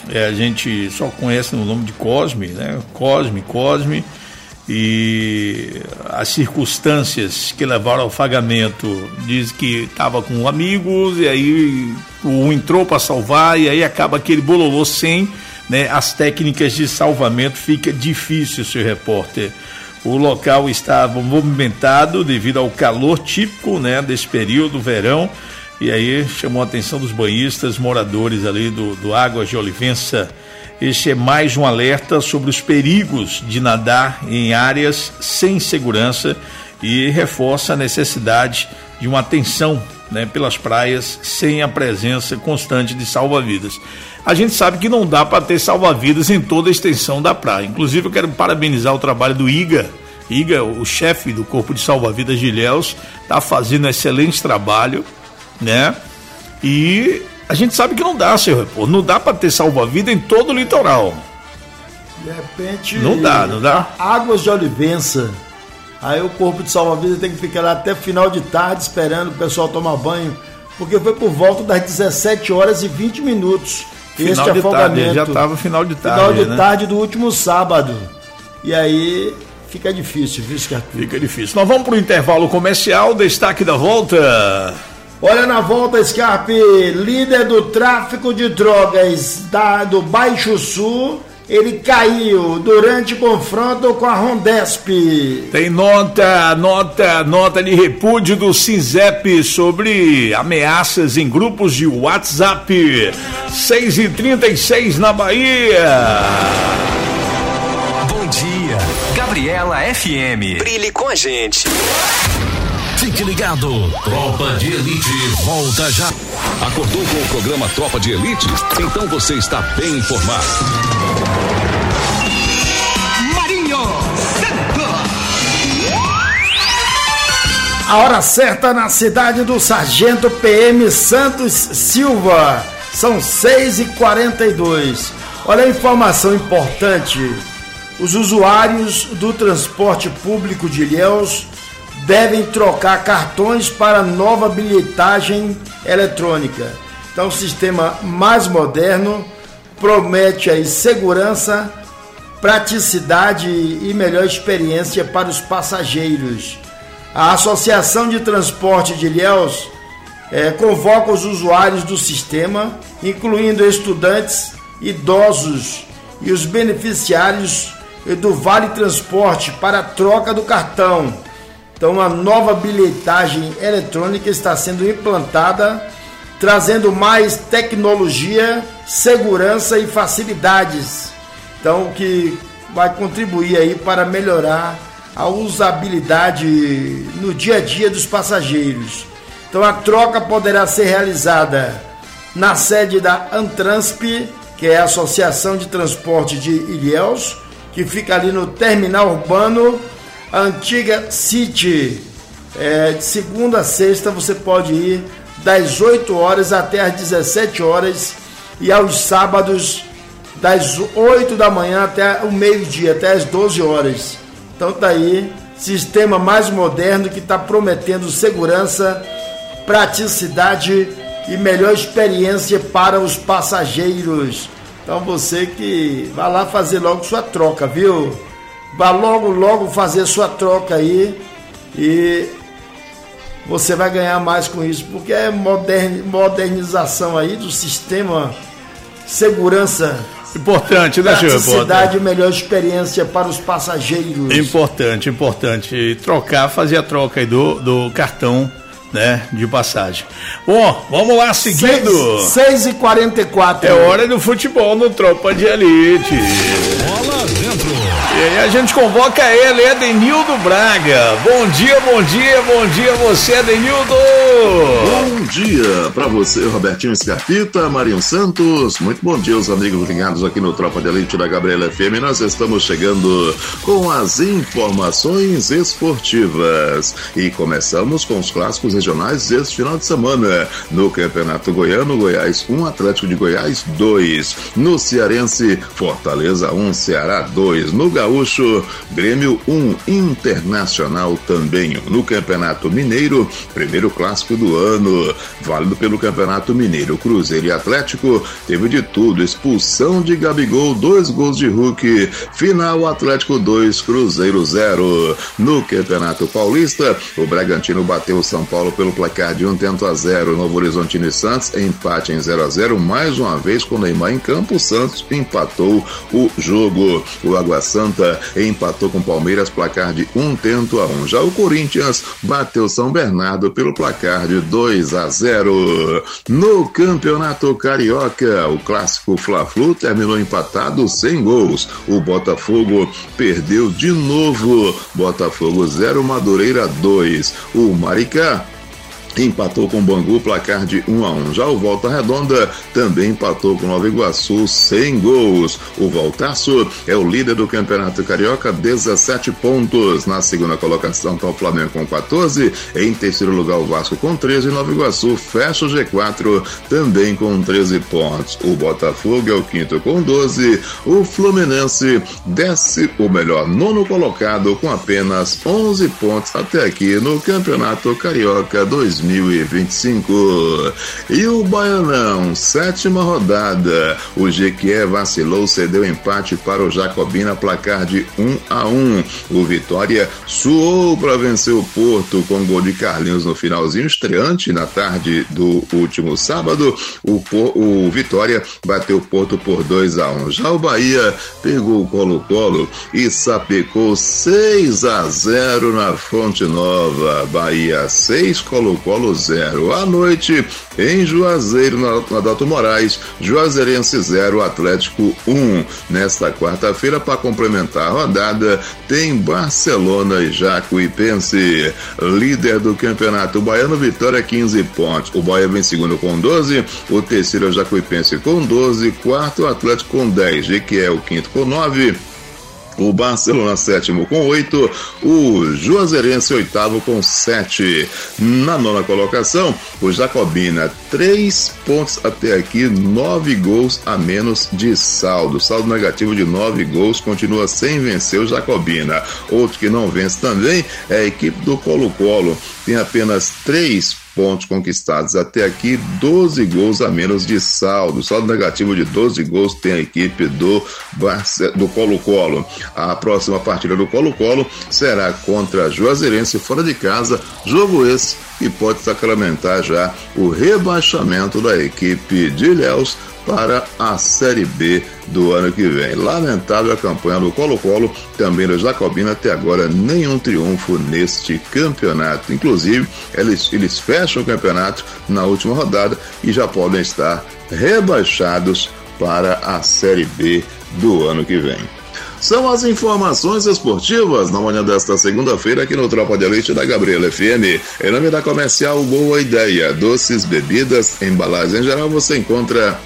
é, a gente só conhece no nome de Cosme, né? Cosme, Cosme, e as circunstâncias que levaram ao afagamento, diz que estava com amigos e aí um entrou para salvar e aí acaba aquele bololô sem, né, as técnicas de salvamento, fica difícil, senhor repórter. O local estava movimentado devido ao calor típico, né, desse período, verão, e aí chamou a atenção dos banhistas, moradores ali do, do Águas de Olivença. Este é mais um alerta sobre os perigos de nadar em áreas sem segurança e reforça a necessidade de uma atenção, né, pelas praias sem a presença constante de salva-vidas. A gente sabe que não dá para ter salva-vidas em toda a extensão da praia. Inclusive eu quero parabenizar o trabalho do Iga. Iga, o chefe do Corpo de Salva-Vidas de Ilhéus, está fazendo um excelente trabalho, né? E a gente sabe que não dá, senhor repórter, não dá para ter salva-vida em todo o litoral. De repente... Não dá, não dá. Águas de Olivença. Aí o Corpo de Salva-Vidas tem que ficar lá até final de tarde esperando o pessoal tomar banho, porque foi por volta das dezessete horas e vinte minutos. Final este de tarde, já estava final de tarde. Final de né? tarde do último sábado. E aí fica difícil, viu, Scarpinto? Fica difícil. Nós vamos para o intervalo comercial, destaque da volta. Olha na volta, Scarpe, líder do tráfico de drogas da, do Baixo Sul, ele caiu durante confronto com a Rondesp. Tem nota, nota, nota de repúdio do SINZEP sobre ameaças em grupos de WhatsApp. seis e trinta e seis na Bahia. Bom dia, Gabriela F M. Brilhe com a gente. Fique ligado, Tropa de Elite volta já. Acordou com o programa Tropa de Elite? Então você está bem informado. Marinho Santos. A hora certa na cidade do Sargento P M Santos Silva. São seis e quarenta e dois. Olha a informação importante. Os usuários do transporte público de Ilhéus devem trocar cartões para nova bilhetagem eletrônica. Então, o sistema mais moderno promete aí segurança, praticidade e melhor experiência para os passageiros. A Associação de Transporte de Ilhéus é, convoca os usuários do sistema, incluindo estudantes, idosos e os beneficiários do Vale Transporte para a troca do cartão. Então, a nova bilhetagem eletrônica está sendo implantada, trazendo mais tecnologia, segurança e facilidades. Então, que vai contribuir aí para melhorar a usabilidade no dia a dia dos passageiros. Então, a troca poderá ser realizada na sede da Antransp, que é a Associação de Transporte de Ilhéus, que fica ali no terminal urbano, a antiga City. É, de segunda a sexta você pode ir das oito horas até as dezessete horas e aos sábados das oito da manhã até o meio-dia, até as doze horas. Então tá aí, sistema mais moderno que está prometendo segurança, praticidade e melhor experiência para os passageiros. Então você que vai lá fazer logo sua troca, viu? Vá logo, logo fazer sua troca aí e você vai ganhar mais com isso, porque é modern, modernização aí do sistema, segurança. Importante, né, senhor? Praticidade e melhor experiência para os passageiros. Importante, importante. Trocar, fazer a troca aí do, do cartão, né, de passagem. Bom, vamos lá, seguindo. seis e quarenta e quatro. É hora do futebol no Tropa de Elite. Bola dentro. E aí a gente convoca ele, Edenildo Braga. Bom dia, bom dia, bom dia a você, Edenildo. Bom dia para você, Robertinho Scarpita, Marinho Santos. Muito bom dia, os amigos ligados aqui no Tropa de Elite da Gabriela F M. Nós estamos chegando com as informações esportivas. E começamos com os clássicos regionais deste final de semana. No Campeonato Goiano, Goiás um, Atlético de Goiás dois. No Cearense, Fortaleza um, Ceará dois. No Gaúcho, Grêmio um, Internacional também um. No Campeonato Mineiro, primeiro clássico do ano, válido pelo Campeonato Mineiro. Cruzeiro e Atlético, teve de tudo, expulsão de Gabigol, dois gols de Hulk, final Atlético dois, Cruzeiro zero. No Campeonato Paulista, o Bragantino bateu o São Paulo pelo placar de um tento a zero. Novo Horizontino e Santos, empate em zero a zero, mais uma vez com o Neymar em campo, o Santos empatou o jogo. O Água Santa empatou com o Palmeiras, placar de um tento a um. Já o Corinthians bateu São Bernardo pelo placar de dois a zero. No Campeonato Carioca, o clássico Fla-Flu terminou empatado sem gols. O Botafogo perdeu de novo. Botafogo zero, Madureira dois. O Maricá empatou com o Bangu, placar de um a um. Já o Volta Redonda também empatou com Nova Iguaçu, sem gols. O Voltaço é o líder do Campeonato Carioca, dezessete pontos. Na segunda colocação está o Flamengo com quatorze. Em terceiro lugar o Vasco com treze. Nova Iguaçu fecha o G quatro também com treze pontos. O Botafogo é o quinto com doze. O Fluminense desce, ou melhor, nono colocado com apenas onze pontos até aqui no Campeonato Carioca dois mil e vinte e cinco. E o Baianão, sétima rodada. O Jequié vacilou, cedeu empate para o Jacobina, placar de um a um. O Vitória suou para vencer o Porto com gol de Carlinhos no finalzinho, estreante na tarde do último sábado. O, o Vitória bateu o Porto por dois a um. Já o Bahia pegou o Colo-Colo e sapecou seis a zero na Fonte Nova. Bahia seis, Colo-Colo zero. À noite, em Juazeiro, na Adalto Moraes, Juazeirense zero, Atlético um. Nesta quarta-feira, para complementar a rodada, tem Barcelona e Jacuipense. Líder do Campeonato Baiano, Vitória, quinze pontos. O Bahia vem segundo com doze, o terceiro é o Jacuipense com doze, quarto o Atlético com dez, Jequié o quinto com nove. O Barcelona sétimo com oito, o Juazeirense oitavo com sete. Na nona colocação, o Jacobina, três pontos até aqui, nove gols a menos de saldo. Saldo negativo de nove gols, continua sem vencer o Jacobina. Outro que não vence também é a equipe do Colo-Colo, tem apenas três pontos conquistados até aqui, doze gols a menos de saldo. Saldo negativo de doze gols tem a equipe do, Barce... do Colo-Colo. A próxima partida do Colo-Colo será contra a Juazeirense fora de casa, jogo esse que pode sacramentar já o rebaixamento da equipe de Ilhéus para a Série B do ano que vem. Lamentável a campanha do Colo-Colo, também do Jacobina, até agora nenhum triunfo neste campeonato. Inclusive, eles, eles fecham o campeonato na última rodada e já podem estar rebaixados para a Série B do ano que vem. São as informações esportivas na manhã desta segunda-feira aqui no Tropa de Elite da Gabriela F M. Em nome da Comercial Boa Ideia, doces, bebidas, embalagem em geral, você encontra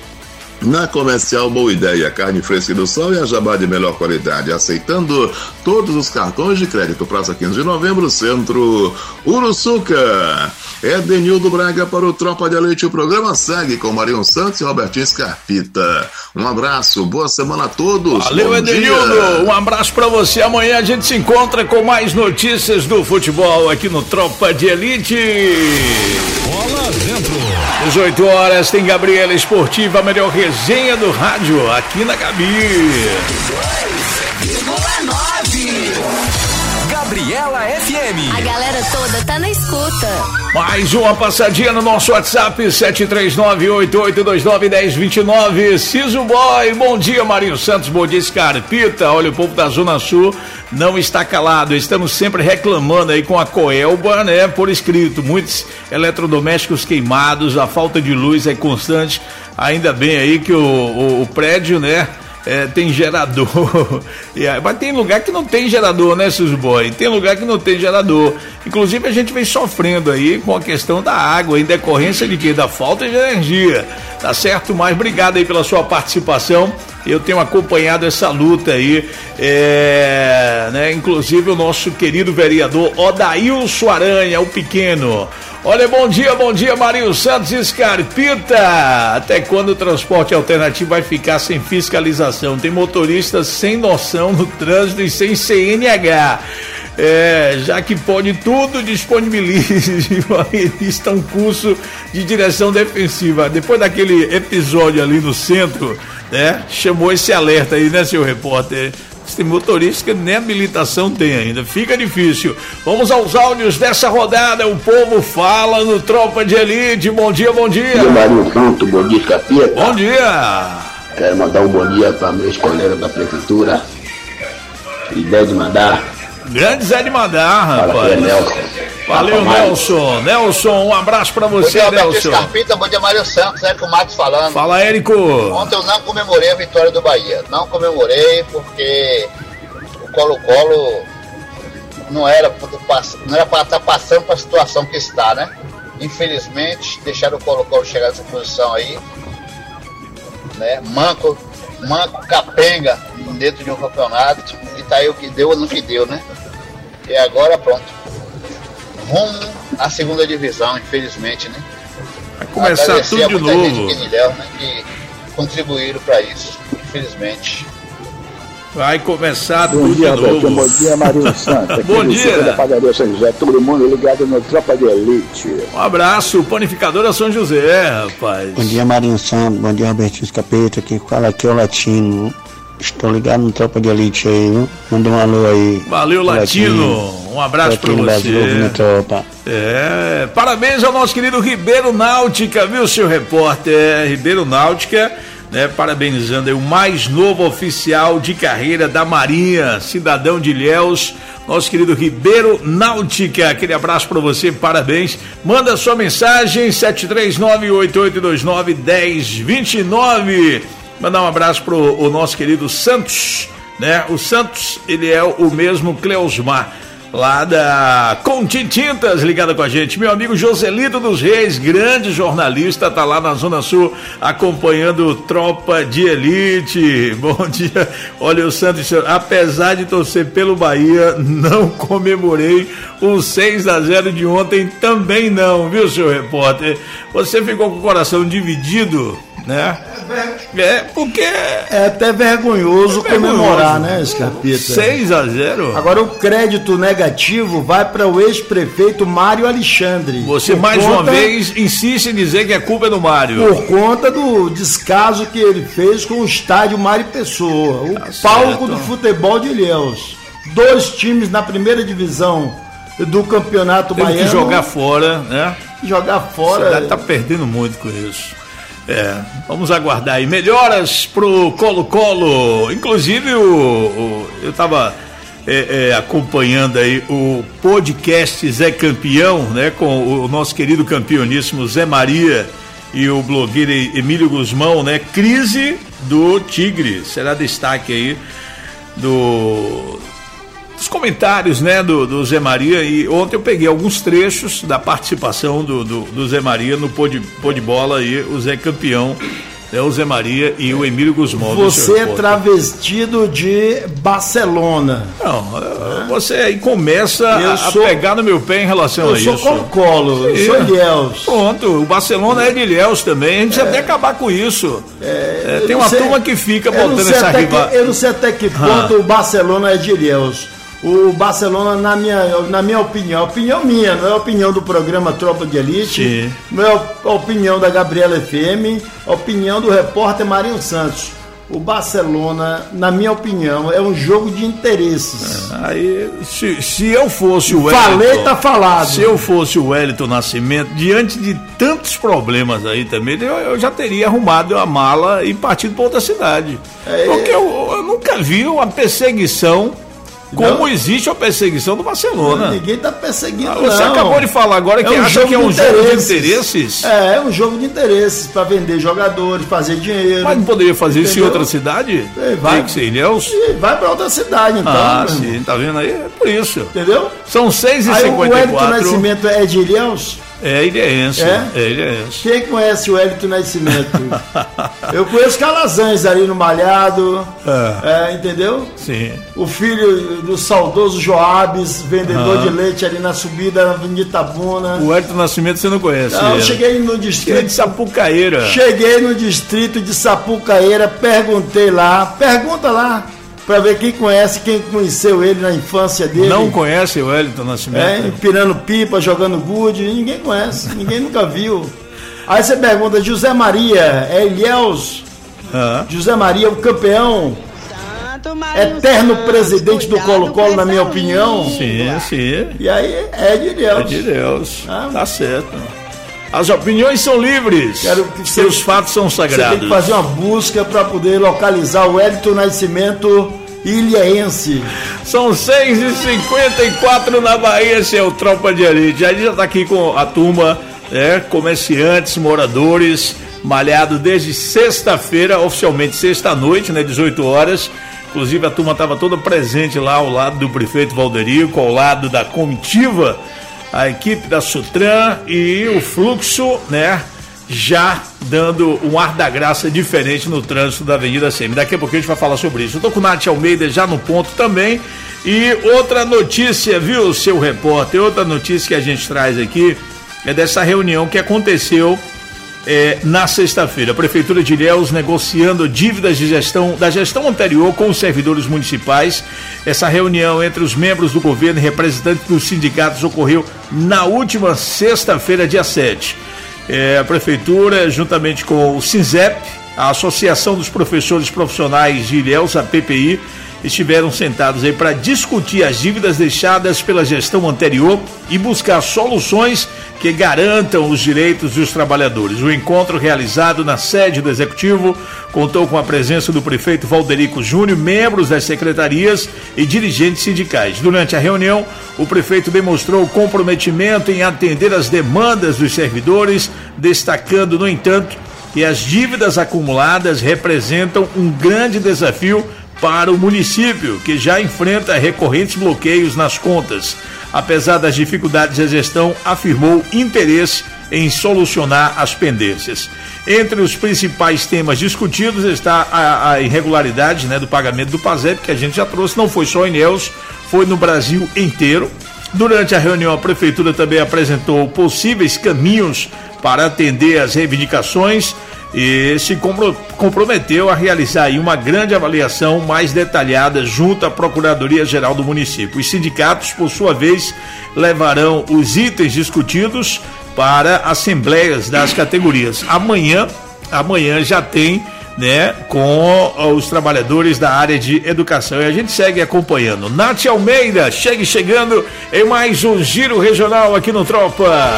na Comercial Boa Ideia, carne fresca do sol e a jabá de melhor qualidade, aceitando todos os cartões de crédito. Praça quinze de novembro, Centro Uruçuca. Edenildo Braga para o Tropa de Elite. O programa segue com Marion Santos e Robertinho Scarpita. Um abraço, boa semana a todos. Valeu, Edenildo, um abraço para você. Amanhã a gente se encontra com mais notícias do futebol aqui no Tropa de Elite. Bola dentro. dezoito horas tem Gabriela Esportiva, a melhor resenha do rádio aqui na Gabi. Gabriela F M. A galera toda tá na escuta. Mais uma passadinha no nosso WhatsApp, sete três nove, oito oito dois nove, um zero dois nove. Ciso Boy, bom dia, Marinho Santos, bom dia, Scarpita. Olha, o povo da Zona Sul não está calado, estamos sempre reclamando aí com a Coelba, né, por escrito, muitos eletrodomésticos queimados, a falta de luz é constante, ainda bem aí que o, o, o prédio, né, É, tem gerador, mas tem lugar que não tem gerador, né, Sus Boy? Tem lugar que não tem gerador. Inclusive a gente vem sofrendo aí com a questão da água, em decorrência de quê? Da falta de energia, tá certo? Mas obrigado aí pela sua participação. Eu tenho acompanhado essa luta aí, é, né? Inclusive o nosso querido vereador Odailson Aranha, o pequeno. Olha, bom dia, bom dia, Marinho Santos e Scarpita. Até quando o transporte alternativo vai ficar sem fiscalização? Tem motoristas sem noção no trânsito e sem C N H. É, já que pode tudo, disponibilize está um curso de direção defensiva. Depois daquele episódio ali no centro, né, chamou esse alerta aí, né, seu repórter? Tem motorista que nem habilitação tem ainda, fica difícil. Vamos aos áudios dessa rodada. O povo fala no Tropa de Elite. Bom dia, bom dia. Bom dia, Mário Santo, bom dia, Capeta. Bom dia. Quero mandar um bom dia para meus colegas da prefeitura. Ideia de mandar. Grande Zé de Madar, rapaz. Fala, Nelson. Valeu, Nelson. Nelson, um abraço pra você, bom dia, Nelson. Carpita, bom dia, Mário Santos, Érico Matos falando. Fala, Érico. Ontem eu não comemorei a vitória do Bahia. Não comemorei porque o Colo-Colo não era, não era para estar passando para a situação que está, né? Infelizmente, deixaram o Colo-Colo chegar nessa posição aí, né? Manco, manco, capenga dentro de um campeonato. E tá aí o que deu no que deu, né? E agora pronto. Rumo à segunda divisão, infelizmente, né? Vai começar agradecer tudo a de muita novo. gente que, né, que contribuíram para isso, infelizmente. Vai começar bom tudo dia, de novo. Bom dia, Marinho Santos. Bom dia. Da padaria São José, todo mundo ligado no Tropa de Elite. Um abraço, panificadora São José, rapaz. Bom dia, Marinho Santos. Bom dia, Robertinho Capeta. Quem fala aqui é o Latino. Estou ligado no Tropa de Elite aí, viu? Manda um alô aí. Valeu, Latino. Latino. Um abraço para você. Tropa. É, parabéns ao nosso querido Ribeiro Náutica, viu, seu repórter? Ribeiro Náutica, né? Parabenizando aí o mais novo oficial de carreira da Marinha, cidadão de Ilhéus, nosso querido Ribeiro Náutica. Aquele abraço para você, parabéns. Manda sua mensagem, sete três nove, oito oito dois nove, um zero dois nove. Mandar um abraço pro o nosso querido Santos, né? O Santos, ele é o mesmo Cleusmar, lá da Conti Tintas, ligada com a gente. Meu amigo Joselito dos Reis, grande jornalista, tá lá na Zona Sul acompanhando Tropa de Elite. Bom dia. Olha, o Santos, apesar de torcer pelo Bahia, não comemorei o seis a zero de ontem, também não, viu, seu repórter? Você ficou com o coração dividido, né? É, porque é até vergonhoso é comemorar, vergonhoso. Né, Scarpita? seis a zero. Agora o crédito negativo vai para o ex-prefeito Mário Alexandre. Você mais conta, uma vez insiste em dizer que a culpa é do Mário. Por conta do descaso que ele fez com o estádio Mário Pessoa, o tá palco certo. Do futebol de Ilhéus. Dois times na primeira divisão do campeonato Teve baiano. Que jogar fora, né? Jogar fora. Você tá perdendo muito com isso. É, vamos aguardar aí melhoras pro Colo-Colo. Inclusive o, o eu estava é, é, acompanhando aí o podcast Zé Campeão, né, com o nosso querido campeoníssimo Zé Maria e o blogueiro Emílio Guzmão, né? Crise do Tigre, será destaque aí do os comentários, né, do, do Zé Maria. E ontem eu peguei alguns trechos da participação do, do, do Zé Maria no pô de, pô de bola aí, o Zé Campeão, né, o Zé Maria e o Emílio Guzmão. Você é travestido de Barcelona. Não, é. Você aí começa a, sou, a pegar no meu pé em relação a isso. Eu sou Colo-Colo, eu sou Ilhéus. Pronto, o Barcelona é de Ilhéus também, a gente precisa é. até acabar com isso. É, é, tem uma sei, turma que fica botando essa rival. Eu não sei até que ponto ah. o Barcelona é de Ilhéus. O Barcelona, na minha, na minha opinião, opinião minha, não é a opinião do programa Tropa de Elite, Sim. não é a opinião da Gabriela F M, a opinião do repórter Marinho Santos. O Barcelona, na minha opinião, é um jogo de interesses. É, aí, se, se eu fosse o Wellington... Falei, tá falado. Se eu fosse o Wellington Nascimento, diante de tantos problemas aí também, eu, eu já teria arrumado a mala e partido para outra cidade. É, Porque eu, eu nunca vi uma perseguição... Como não. existe a perseguição do Barcelona. Ninguém está perseguindo, ah, Você não. acabou de falar agora que é um acha que é um jogo de interesses. É, é um jogo de interesses para vender jogadores, fazer dinheiro. Mas não poderia fazer Entendeu? Isso em outra cidade? É, vai, Tem que ser Ilhéus? Vai para outra cidade, então. Ah, sim, tá vendo aí? É por isso. Entendeu? São seis e cinquenta e quatro. Aí o Wellington Nascimento é de Ilhéus? É ilhéense. É? É ilhéense. Quem conhece o Wellington Nascimento? Eu conheço Calazans ali no Malhado, é. É, entendeu? Sim. O filho do saudoso Joabes, vendedor ah. de leite ali na subida na Avenida Itabuna. O Wellington Nascimento você não conhece? Não, eu ele. cheguei no distrito de Sapucaíra. Cheguei no distrito de Sapucaíra, perguntei lá, pergunta lá, pra ver quem conhece, quem conheceu ele na infância dele. Não conhece o Wellington Nascimento? É, empinando pipa, jogando gude, ninguém conhece, ninguém nunca viu. Aí você pergunta, José Maria, é Ilhéus? Ah. José Maria, o campeão, eterno presidente do Colo-Colo, na minha opinião. Sim, sim. E aí é de Ilhéus. É de Ilhéus, ah. Tá certo. As opiniões são livres, Quero que seus você, fatos são sagrados. Você tem que fazer uma busca para poder localizar o Wellington Nascimento ilhéense. São seis e cinquenta e quatro na Bahia, esse é o Tropa de Elite. A gente já está aqui com a turma, né, comerciantes, moradores, malhado desde sexta-feira, oficialmente sexta-noite, né, dezoito horas. Inclusive a turma estava toda presente lá ao lado do prefeito Valderico, ao lado da comitiva, a equipe da Sutran e o fluxo, né, já dando um ar da graça diferente no trânsito da Avenida Semi. Daqui a pouco a gente vai falar sobre isso. Eu tô com o Nath Almeida já no ponto também. E outra notícia, viu, seu repórter? Outra notícia que a gente traz aqui é dessa reunião que aconteceu é, na sexta-feira. A Prefeitura de Ilhéus negociando dívidas de gestão, da gestão anterior com os servidores municipais. Essa reunião entre os membros do governo e representantes dos sindicatos ocorreu na última sexta-feira, dia sete. É, a Prefeitura, juntamente com o SINZEP, a Associação dos Professores Profissionais de Ilhéus, a P P I, estiveram sentados aí para discutir as dívidas deixadas pela gestão anterior e buscar soluções que garantam os direitos dos trabalhadores. O encontro, realizado na sede do Executivo, contou com a presença do prefeito Valderico Júnior, membros das secretarias e dirigentes sindicais. Durante a reunião, o prefeito demonstrou comprometimento em atender as demandas dos servidores, destacando, no entanto, que as dívidas acumuladas representam um grande desafio para o município, que já enfrenta recorrentes bloqueios nas contas. Apesar das dificuldades, a gestão afirmou interesse em solucionar as pendências. Entre os principais temas discutidos está a, a irregularidade, né, do pagamento do PASEP, que a gente já trouxe, não foi só em Ilhéus, foi no Brasil inteiro. Durante a reunião, a Prefeitura também apresentou possíveis caminhos para atender às reivindicações e se comprometeu a realizar aí uma grande avaliação mais detalhada junto à Procuradoria-Geral do município. Os sindicatos, por sua vez, levarão os itens discutidos para assembleias das categorias. Amanhã, amanhã já tem, né, com os trabalhadores da área de educação. E a gente segue acompanhando. Nath Almeida, chegue chegando em mais um Giro Regional aqui no Tropa.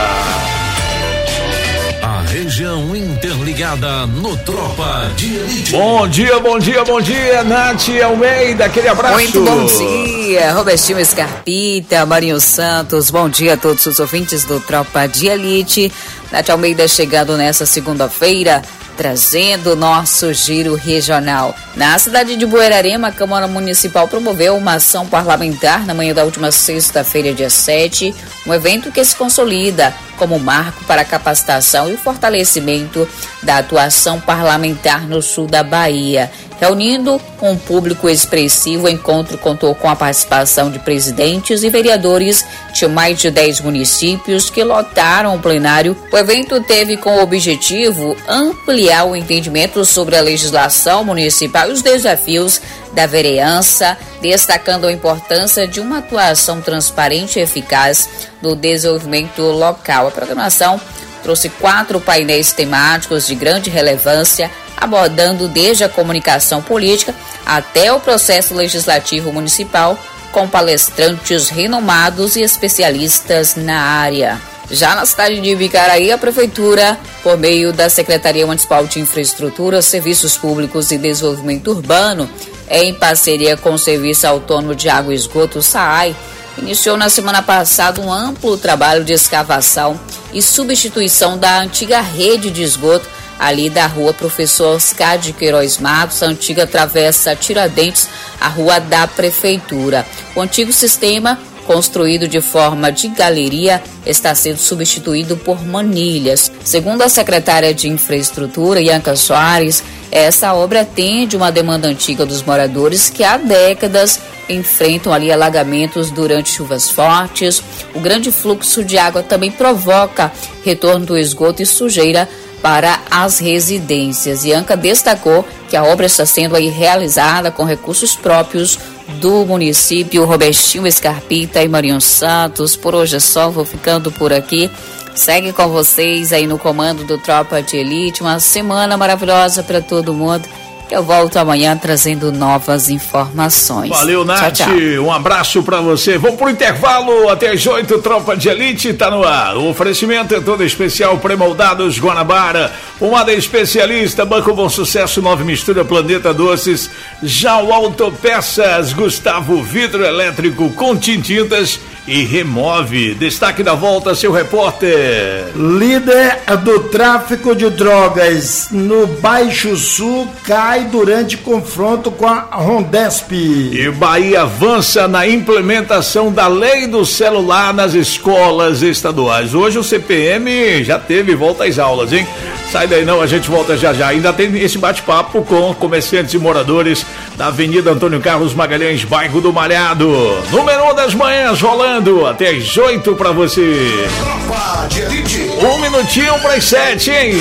Região interligada no Tropa de Elite. Bom dia, bom dia, bom dia, Nath Almeida, aquele abraço. Muito bom dia, Robertinho Scarpita, Marinho Santos, bom dia a todos os ouvintes do Tropa de Elite. Nath Almeida chegando nessa segunda-feira, trazendo o nosso giro regional. Na cidade de Buerarema, a Câmara Municipal promoveu uma ação parlamentar na manhã da última sexta-feira, dia sete, um evento que se consolida como marco para a capacitação e o fortalecimento da atuação parlamentar no sul da Bahia. Reunindo um público expressivo, o encontro contou com a participação de presidentes e vereadores de mais de dez municípios que lotaram o plenário. O evento teve como objetivo ampliar o entendimento sobre a legislação municipal e os desafios da vereança, destacando a importância de uma atuação transparente e eficaz no desenvolvimento local. A programação trouxe quatro painéis temáticos de grande relevância, abordando desde a comunicação política até o processo legislativo municipal, com palestrantes renomados e especialistas na área. Já na cidade de Ibicaraí, a Prefeitura, por meio da Secretaria Municipal de Infraestrutura, Serviços Públicos e Desenvolvimento Urbano, em parceria com o Serviço Autônomo de Água e Esgoto, S A I, iniciou na semana passada um amplo trabalho de escavação e substituição da antiga rede de esgoto ali da rua Professor Oscar de Queiroz Matos, a antiga travessa Tiradentes, a rua da Prefeitura. O antigo sistema construído de forma de galeria, está sendo substituído por manilhas. Segundo a secretária de Infraestrutura, Ianca Soares, essa obra atende uma demanda antiga dos moradores que há décadas enfrentam ali alagamentos durante chuvas fortes. O grande fluxo de água também provoca retorno do esgoto e sujeira para as residências. Ianca destacou que a obra está sendo aí realizada com recursos próprios do município. Robertinho Scarpita e Marinho Santos, por hoje é só, vou ficando por aqui. Segue com vocês aí no comando do Tropa de Elite. Uma semana maravilhosa para todo mundo. Que eu volto amanhã trazendo novas informações. Valeu, Nath. Tchau, tchau. Um abraço pra você. Vamos pro intervalo. Até as oito, Tropa de Elite tá no ar. O oferecimento é todo especial. Pré-moldados Guanabara. Pomada especialista. Banco Bom Sucesso. Nove Mistura. Planeta Doces. Jau Autopeças. Gustavo Vidro Elétrico com tintintas e remove. Destaque da volta, seu repórter. Líder do tráfico de drogas no Baixo Sul cai durante confronto com a Rondesp. E Bahia avança na implementação da lei do celular nas escolas estaduais. Hoje o C P M já teve volta às aulas, hein? Sai daí não, a gente volta já já. Ainda tem esse bate-papo com comerciantes e moradores da Avenida Antônio Carlos Magalhães, bairro do Malhado. Número um das manhãs rolando até as oito pra você. Tropa de Elite. Um minutinho pras sete, hein?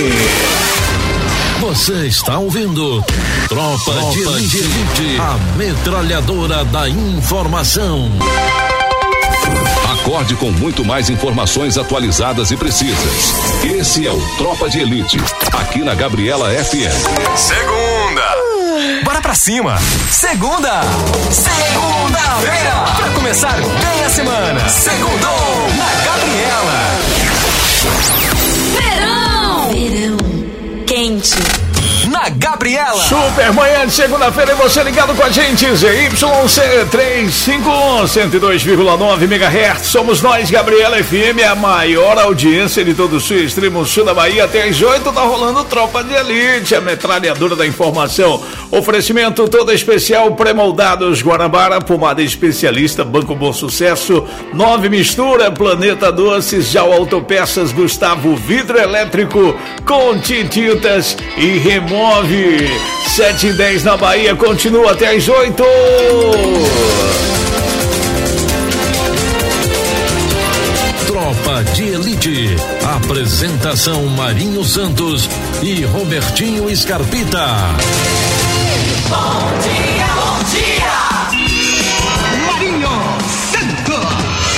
Você está ouvindo Tropa, Tropa de, Elite, de Elite, a metralhadora da informação. Acorde com muito mais informações atualizadas e precisas. Esse é o Tropa de Elite, aqui na Gabriela F M. Segunda! Bora pra cima! Segunda! Segunda-feira! Pra começar bem a semana! Segundou na Gabriela! Verão! Verão! Quente! Na Gabriela. Super manhã de segunda-feira e você ligado com a gente, Z Y C trezentos e cinquenta e um, cento e dois vírgula nove megahertz. Somos nós, Gabriela F M, a maior audiência de todo o sul, extremo sul da Bahia. Até às oito tá rolando Tropa de Elite, a metralhadora da informação. Oferecimento todo especial, pré-moldados Guanabara, pomada especialista, Banco Bom Sucesso, Nove Mistura, Planeta Doces, Jau Autopeças, Gustavo Vidro Elétrico, com tintintas e remove. Sete e dez na Bahia, continua até às oito. Tropa de Elite. Apresentação Marinho Santos e Robertinho Scarpita. Bom dia, bom dia! Marinho Santos!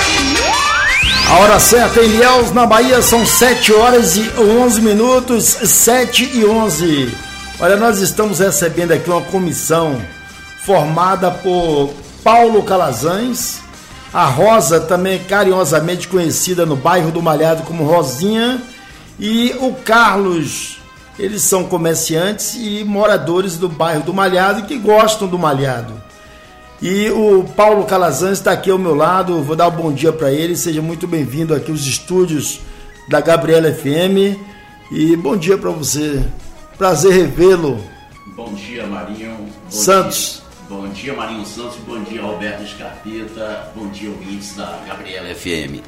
A hora certa em Ilhéus, na Bahia, são sete horas e onze minutos, sete e onze. Olha, nós estamos recebendo aqui uma comissão formada por Paulo Calazans, a Rosa, também carinhosamente conhecida no bairro do Malhado como Rosinha, e o Carlos. Eles são comerciantes e moradores do bairro do Malhado que gostam do Malhado. E o Paulo Calazans está aqui ao meu lado, vou dar um bom dia para ele, seja muito bem-vindo aqui aos estúdios da Gabriela F M e bom dia para você. Prazer revê-lo. Bom dia, Marinho. Bom Santos. Dia. Bom dia, Marinho Santos. Bom dia, Roberto Scarpita. Bom dia, ouvintes da Gabriela F M.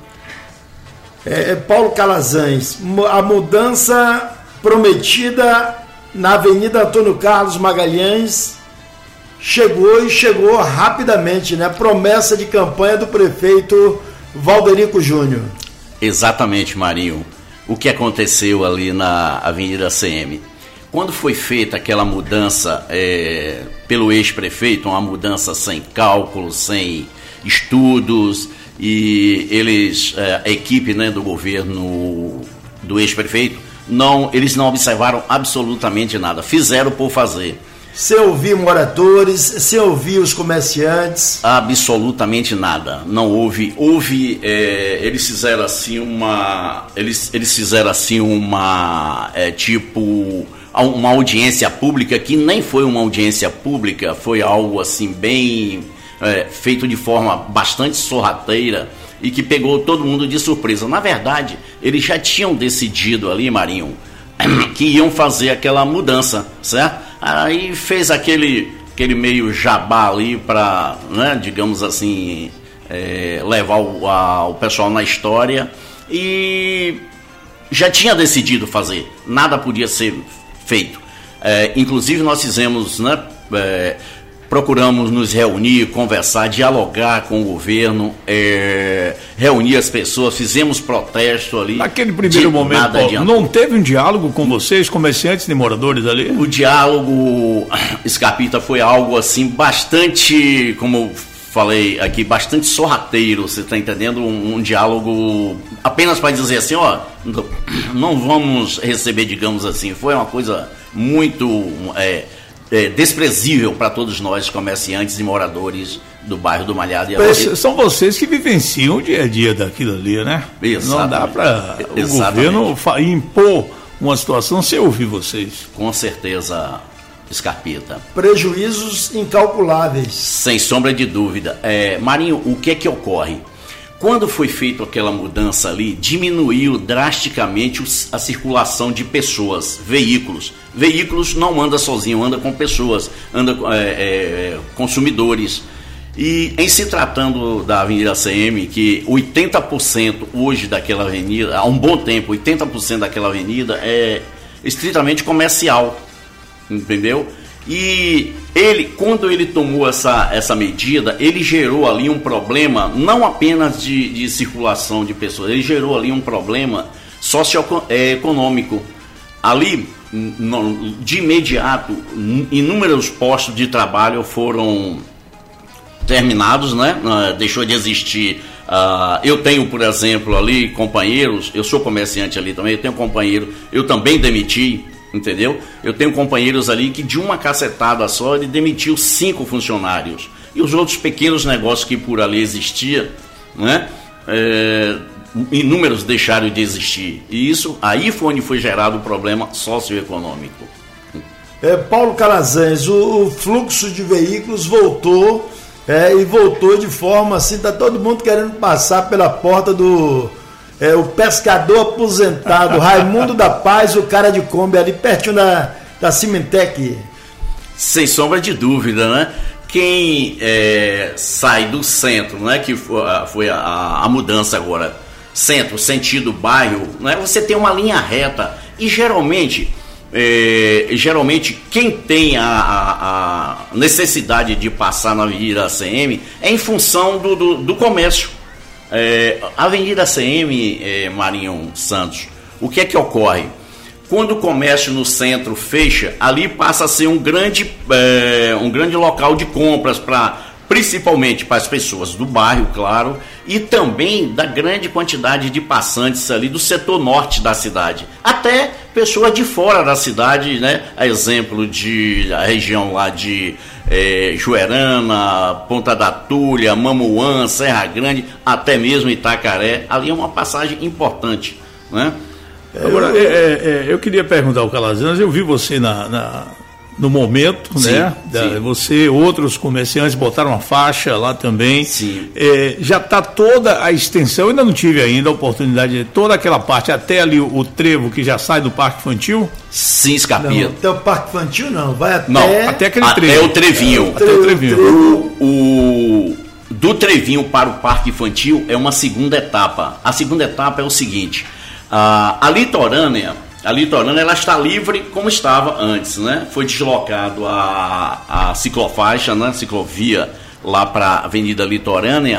É, é Paulo Calazans, a mudança prometida na Avenida Antônio Carlos Magalhães chegou e chegou rapidamente, né? Promessa de campanha do prefeito Valderico Júnior. Exatamente, Marinho. O que aconteceu ali na Avenida C M? Quando foi feita aquela mudança é, pelo ex-prefeito, uma mudança sem cálculos, sem estudos, e eles, é, a equipe, né, do governo do ex-prefeito, não, eles não observaram absolutamente nada, fizeram por fazer. Sem ouvir moradores, sem ouvir os comerciantes? Absolutamente nada, não houve, houve, é, eles fizeram assim uma, eles, eles fizeram assim uma, é, tipo... uma audiência pública que nem foi uma audiência pública, foi algo assim bem é, feito de forma bastante sorrateira e que pegou todo mundo de surpresa. Na verdade, eles já tinham decidido ali, Marinho, que iam fazer aquela mudança, certo? Aí fez aquele, aquele meio jabá ali para, né, digamos assim, é, levar o, a, o pessoal na história, e já tinha decidido fazer, nada podia ser feito. É, inclusive nós fizemos, né, é, procuramos nos reunir, conversar, dialogar com o governo, é, reunir as pessoas, fizemos protesto ali. Naquele primeiro momento, Paulo, não teve um diálogo com vocês, comerciantes e moradores ali? O diálogo, Scarpita, foi algo assim bastante, como falei aqui, bastante sorrateiro, você está entendendo? Um, um diálogo apenas para dizer assim, ó, não vamos receber, digamos assim, foi uma coisa muito é, é, desprezível para todos nós, comerciantes e moradores do bairro do Malhado. E Mas são vocês que vivenciam o dia a dia daquilo ali, né? Exatamente. Não dá para o governo impor uma situação sem ouvir vocês. Com certeza, Scarpita. Prejuízos incalculáveis. Sem sombra de dúvida. É, Marinho, o que é que ocorre? Quando foi feita aquela mudança ali, diminuiu drasticamente os, a circulação de pessoas, veículos. Veículos não anda sozinho, anda com pessoas, anda é, é, consumidores. E em se tratando da Avenida C M, que oitenta por cento hoje daquela avenida, há um bom tempo, oitenta por cento daquela avenida é estritamente comercial, entendeu? E ele, quando ele tomou essa, essa medida, ele gerou ali um problema, não apenas de, de circulação de pessoas, ele gerou ali um problema socioeconômico. Ali, de imediato, inúmeros postos de trabalho foram terminados, né? Deixou de existir. Uh, eu tenho, por exemplo, ali companheiros, eu sou comerciante ali também, eu tenho companheiro, eu também demiti, entendeu? Eu tenho companheiros ali que de uma cacetada só ele demitiu cinco funcionários. E os outros pequenos negócios que por ali existiam, né? É, inúmeros deixaram de existir. E isso, aí foi onde foi gerado o problema socioeconômico. É, Paulo Calazans, o, o fluxo de veículos voltou, é, e voltou de forma assim, tá todo mundo querendo passar pela porta do... É, o pescador aposentado, Raimundo da Paz, o cara de Kombi ali pertinho da, da Cimentec. Sem sombra de dúvida, né? Quem é, sai do centro, né? Que foi, foi a, a mudança agora, centro, sentido bairro, né? Você tem uma linha reta e geralmente, é, geralmente quem tem a, a, a necessidade de passar na Avenida C M é em função do, do, do comércio. É, Avenida C M, é, Marinho Santos, o que é que ocorre? Quando o comércio no centro fecha, ali passa a ser um grande, é, um grande local de compras, para, principalmente para as pessoas do bairro, claro, e também da grande quantidade de passantes ali do setor norte da cidade, até pessoas de fora da cidade, né? A exemplo de a região lá de é, Juerana, Ponta da Tulha, Mamuã, Serra Grande, até mesmo Itacaré. Ali é uma passagem importante, né? Agora, é, é, eu queria perguntar ao Calazans, eu vi você na, na, no momento, sim, né? Da, você, outros comerciantes botaram uma faixa lá também. Sim. É, já está toda a extensão, eu ainda não tive ainda a oportunidade de toda aquela parte, até ali o, o trevo que já sai do Parque Infantil? Sim, Scarpita. Até o Parque Infantil não, vai até... Não, até aquele até trevo. o trevinho. É, até o trevinho. O, o, do trevinho para o Parque Infantil é uma segunda etapa. A segunda etapa é o seguinte... A, a litorânea, a litorânea ela está livre como estava antes, né? Foi deslocado a, a ciclofaixa, né? Ciclovia lá para a Avenida Litorânea,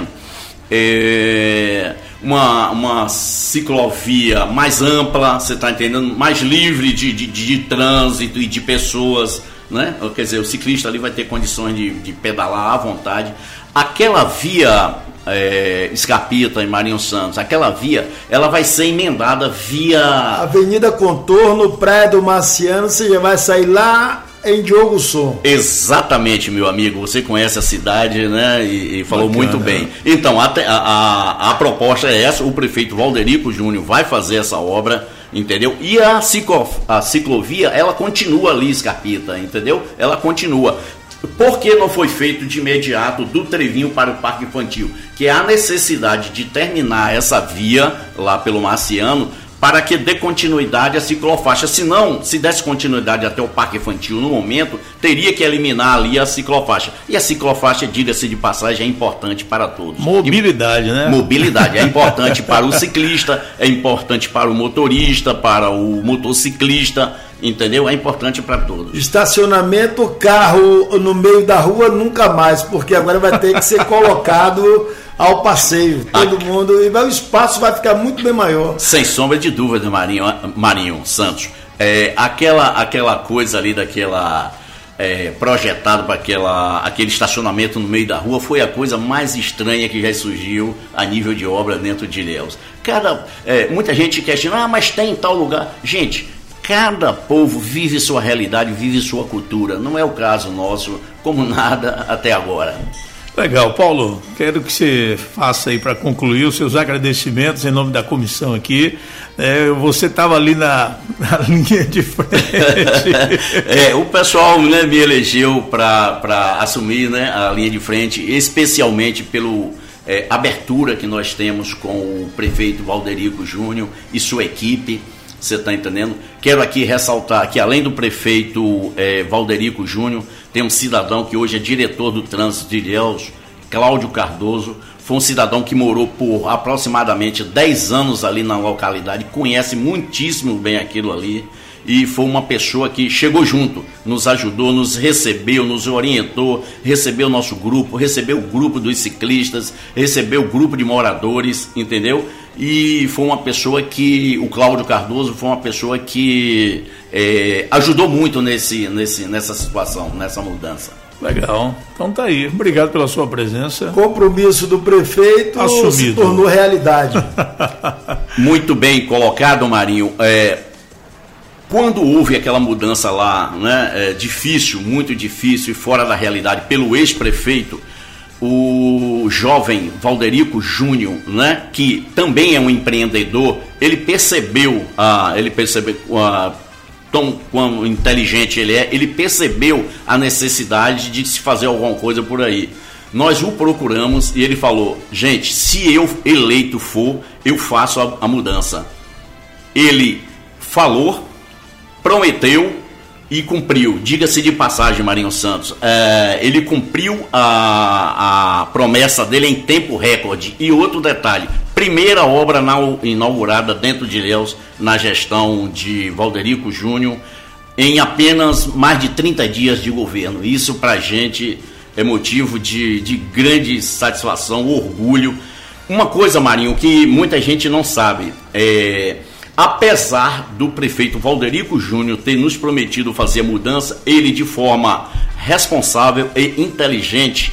é, uma, uma ciclovia mais ampla, você está entendendo? Mais livre de, de, de trânsito e de pessoas, né? Quer dizer, o ciclista ali vai ter condições de, de pedalar à vontade. Aquela via... É, Scarpita e Marinho Santos, aquela via, ela vai ser emendada via Avenida Contorno, Praia do Marciano, você já vai sair lá em Diogo Som. Exatamente, meu amigo, você conhece a cidade, né, e, e falou Bacana, muito bem. Então, a, a, a proposta é essa, o prefeito Valderico Júnior vai fazer essa obra, entendeu? E a, ciclo, a ciclovia, ela continua ali, Scarpita, entendeu? Ela continua. Por que não foi feito de imediato do trevinho para o Parque Infantil? Que é a necessidade de terminar essa via lá pelo Marciano para que dê continuidade à ciclofaixa. Se não, se desse continuidade até o parque infantil no momento, teria que eliminar ali a ciclofaixa. E a ciclofaixa, diga-se de passagem, é importante para todos. Mobilidade, e, né? Mobilidade. É importante para o ciclista, é importante para o motorista, para o motociclista, entendeu? É importante para todos. Estacionamento, carro no meio da rua, nunca mais, porque agora vai ter que ser colocado ao passeio, todo Aqui. mundo, e vai, o espaço vai ficar muito bem maior. Sem sombra de dúvida, Marinho, Marinho Santos. É, aquela, aquela coisa ali daquela é, projetado para aquela, aquele estacionamento no meio da rua foi a coisa mais estranha que já surgiu a nível de obra dentro de Ilhéus. Cada, é, muita gente questiona, ah, mas tem em tal lugar. Gente, cada povo vive sua realidade, vive sua cultura. Não é o caso nosso, como nada até agora. Legal, Paulo, quero que você faça aí para concluir os seus agradecimentos em nome da comissão aqui. É, você estava ali na, na linha de frente. é, o pessoal, né, me elegeu para assumir, né, a linha de frente, especialmente pelo é, abertura que nós temos com o prefeito Valderico Júnior e sua equipe. Você está entendendo? Quero aqui ressaltar que, além do prefeito é, Valderico Júnior, tem um cidadão que hoje é diretor do trânsito de Ilhéus, Cláudio Cardoso. Foi um cidadão que morou por aproximadamente dez anos ali na localidade, conhece muitíssimo bem aquilo ali, e foi uma pessoa que chegou junto, nos ajudou, nos recebeu, nos orientou, recebeu o nosso grupo, recebeu o grupo dos ciclistas, recebeu o grupo de moradores, entendeu? E foi uma pessoa que, o Cláudio Cardoso foi uma pessoa que é, ajudou muito nesse, nesse, nessa situação, nessa mudança. Legal, então tá aí, obrigado pela sua presença. Compromisso do prefeito assumido, se tornou realidade. Muito bem colocado, Marinho. É, quando houve aquela mudança lá, né, é, difícil, muito difícil e fora da realidade, pelo ex-prefeito, o jovem Valderico Júnior, né, que também é um empreendedor, ele percebeu, ah, ele percebeu, ah, tão quão inteligente ele é, ele percebeu a necessidade de se fazer alguma coisa por aí. Nós o procuramos e ele falou, gente, se eu eleito for, eu faço a, a mudança. Ele falou, prometeu e cumpriu. Diga-se de passagem, Marinho Santos, é, ele cumpriu a, a promessa dele em tempo recorde. E outro detalhe, primeira obra inaugurada dentro de Ilhéus na gestão de Valderico Júnior em apenas mais de trinta dias de governo. Isso pra gente é motivo de, de grande satisfação, orgulho. Uma coisa, Marinho, que muita gente não sabe, é... apesar do prefeito Valderico Júnior ter nos prometido fazer a mudança, ele de forma responsável e inteligente,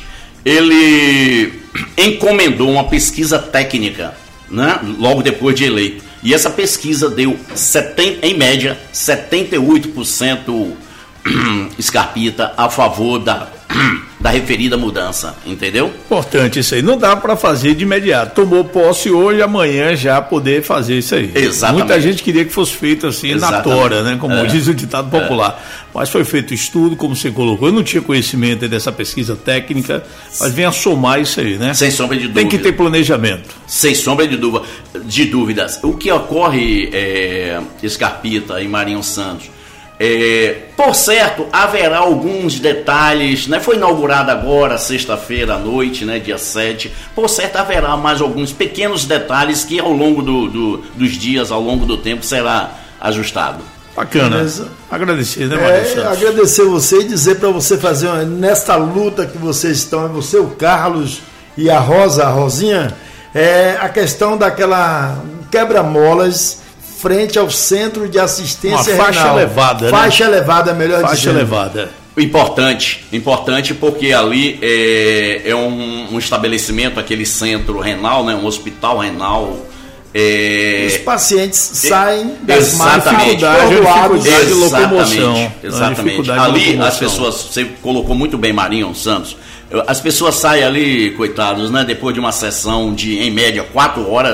ele encomendou uma pesquisa técnica, né, logo depois de eleito. E essa pesquisa deu, setenta, em média, setenta e oito por cento Scarpita a favor da, da referida mudança, entendeu? Importante isso aí, não dá para fazer de imediato, tomou posse hoje, amanhã já poder fazer isso aí. Exatamente. Muita gente queria que fosse feito assim, exatamente, na tora, né, como é. diz o ditado popular, é. mas foi feito estudo, como você colocou, eu não tinha conhecimento dessa pesquisa técnica, mas vem a somar isso aí, né? Sem sombra de dúvida. Tem que ter planejamento. Sem sombra de, dúvida, de dúvidas. O que ocorre, é, Scarpita e Marinho Santos, É, por certo, haverá alguns detalhes, né? Foi inaugurada agora, sexta-feira à noite, né? Dia sete. Por certo, haverá mais alguns pequenos detalhes que ao longo do, do, dos dias, ao longo do tempo, será ajustado. Bacana. Beleza. Agradecer, né, Marinho Santos? É, agradecer você e dizer para você fazer, uma, nesta luta que vocês estão, você, o Carlos e a Rosa, a Rosinha, é a questão daquela quebra-molas frente ao centro de assistência renal. Uma faixa elevada, Faixa né? elevada, melhor faixa dizendo. Faixa elevada. Importante, importante porque ali é, é um, um estabelecimento, aquele centro renal, né? Um hospital renal. É, os pacientes é, saem das mais dificuldade, dificuldade de locomoção. Exatamente. Ali as pessoas, você colocou muito bem, Marinho Santos, as pessoas saem ali, coitados, né? Depois de uma sessão de, em média, quatro horas,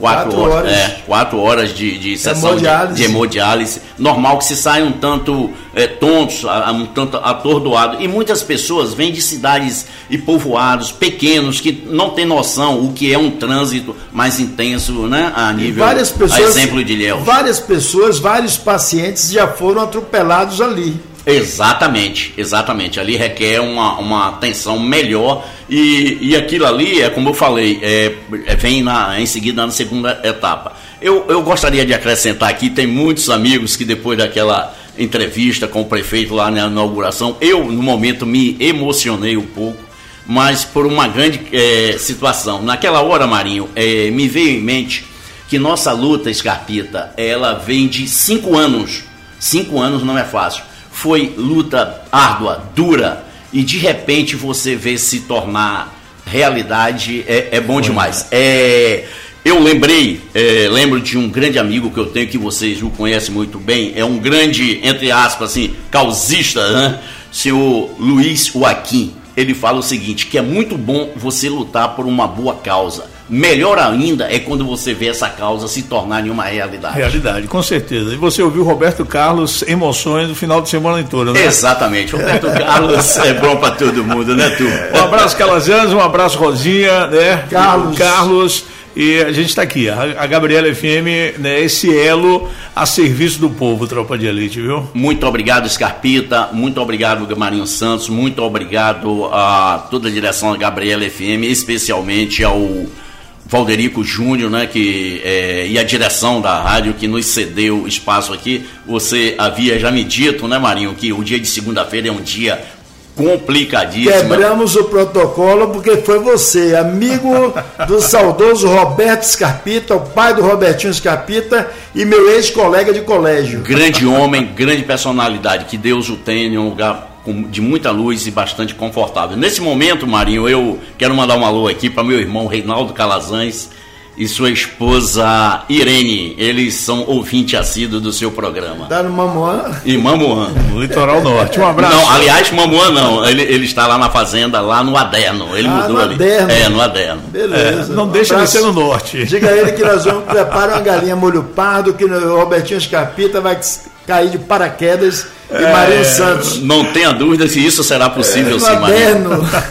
Quatro, quatro horas, horas. É, quatro horas de, de sessão de, de hemodiálise. Normal que se saia um tanto é, tontos, um tanto atordoado. E muitas pessoas vêm de cidades e povoados pequenos que não têm noção o que é um trânsito mais intenso, né? A nível, várias pessoas, a exemplo de Ilhéus. Várias pessoas, vários pacientes já foram atropelados ali. Exatamente, exatamente. Ali requer uma, uma atenção melhor e, e aquilo ali, é como eu falei, é, é, vem na, em seguida na segunda etapa. Eu, eu gostaria de acrescentar aqui, tem muitos amigos que depois daquela entrevista com o prefeito lá na inauguração, eu no momento me emocionei um pouco, mas por uma grande é, situação. Naquela hora, Marinho, é, me veio em mente que nossa luta, Scarpita, ela vem de cinco anos. Cinco anos não é fácil. Foi luta árdua, dura, e de repente você vê se tornar realidade, é, é bom demais. É, eu lembrei, é, lembro de um grande amigo que eu tenho, que vocês o conhecem muito bem, é um grande, entre aspas, assim, causista, né? Senhor Luiz Joaquim. Ele fala o seguinte, que é muito bom você lutar por uma boa causa. Melhor ainda é quando você vê essa causa se tornar em uma realidade. Realidade, com certeza. E você ouviu Roberto Carlos, emoções do final de semana em todo, né? Exatamente. Roberto Carlos é bom para todo mundo, né, tu? Um abraço, Calazans, um abraço, Rosinha, né? Carlos. Carlos. E a gente está aqui, a Gabriela F M, né, esse elo a serviço do povo, Tropa de Elite, viu? Muito obrigado, Scarpita, muito obrigado, Marinho Santos, muito obrigado a toda a direção da Gabriela F M, especialmente ao Valderico Júnior, né, que, é, e a direção da rádio que nos cedeu espaço aqui. Você havia já me dito, né, Marinho, que o dia de segunda-feira é um dia complicadíssimo. Quebramos o protocolo porque foi você, amigo do saudoso Roberto Scarpita, o pai do Robertinho Scarpita e meu ex-colega de colégio. Grande homem, grande personalidade, que Deus o tenha em um lugar de muita luz e bastante confortável. Nesse momento, Marinho, eu quero mandar um alô aqui para meu irmão Reinaldo Calazans e sua esposa Irene. Eles são ouvinte assíduo do seu programa. Tá no Mamuã? E Mamuã. No Litoral Norte. Um abraço. Não, aliás, Mamuã não. Ele, ele está lá na fazenda, lá no Aderno. Ele ah, mudou no ali. Aderno. É, no Aderno. Beleza. É, não um deixa abraço. de ser no Norte. Diga a ele que nós vamos preparar uma galinha molho pardo, que o Robertinho Scarpita vai cair de paraquedas e é, Marinho Santos. Não tenha dúvida se isso será possível, é, sim, Marinho.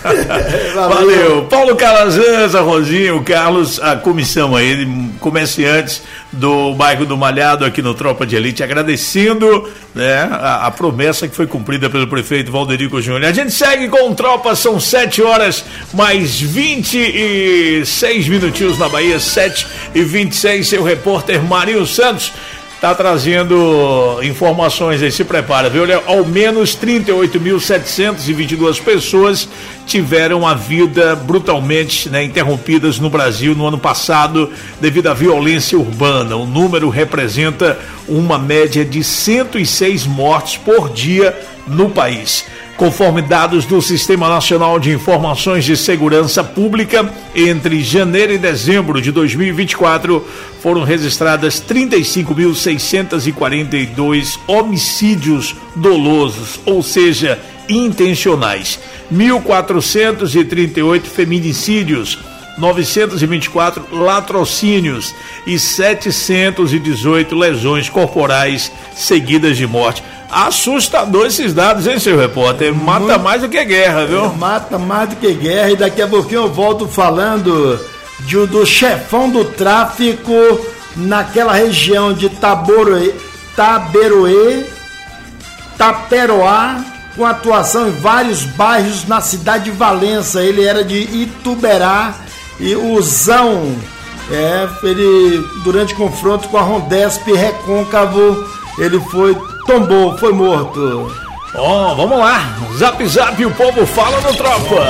Valeu. Valeu. Paulo Calazans, a Rosinha, o Carlos, a comissão aí, comerciantes do bairro do Malhado aqui no Tropa de Elite, agradecendo, né, a, a promessa que foi cumprida pelo prefeito Valderico Júnior. A gente segue com Tropa, são sete horas mais vinte e seis minutinhos na Bahia, sete e vinte e seis, seu repórter Marinho Santos está trazendo informações aí, se prepara, viu? Olha, ao menos trinta e oito mil setecentas e vinte e duas pessoas tiveram a vida brutalmente, né, interrompidas no Brasil no ano passado devido à violência urbana. O número representa uma média de cento e seis mortes por dia no país. Conforme dados do Sistema Nacional de Informações de Segurança Pública, entre janeiro e dezembro de dois mil e vinte e quatro, foram registradas trinta e cinco mil seiscentos e quarenta e dois homicídios dolosos, ou seja, intencionais, mil quatrocentos e trinta e oito feminicídios, novecentos e vinte e quatro latrocínios e setecentos e dezoito lesões corporais seguidas de morte. Assustador esses dados, hein, seu repórter? Mata Muito... mais do que guerra, viu? É, mata mais do que guerra. E daqui a pouquinho eu volto falando de, do chefão do tráfico naquela região de Taboroê, Taberoê, Taperoá, com atuação em vários bairros na cidade de Valença. Ele era de Ituberá e o Zão, é, ele, durante confronto com a Rondesp Recôncavo, ele foi, tombou, foi morto. Ó, oh, vamos lá, Zap Zap, o povo fala no Tropa.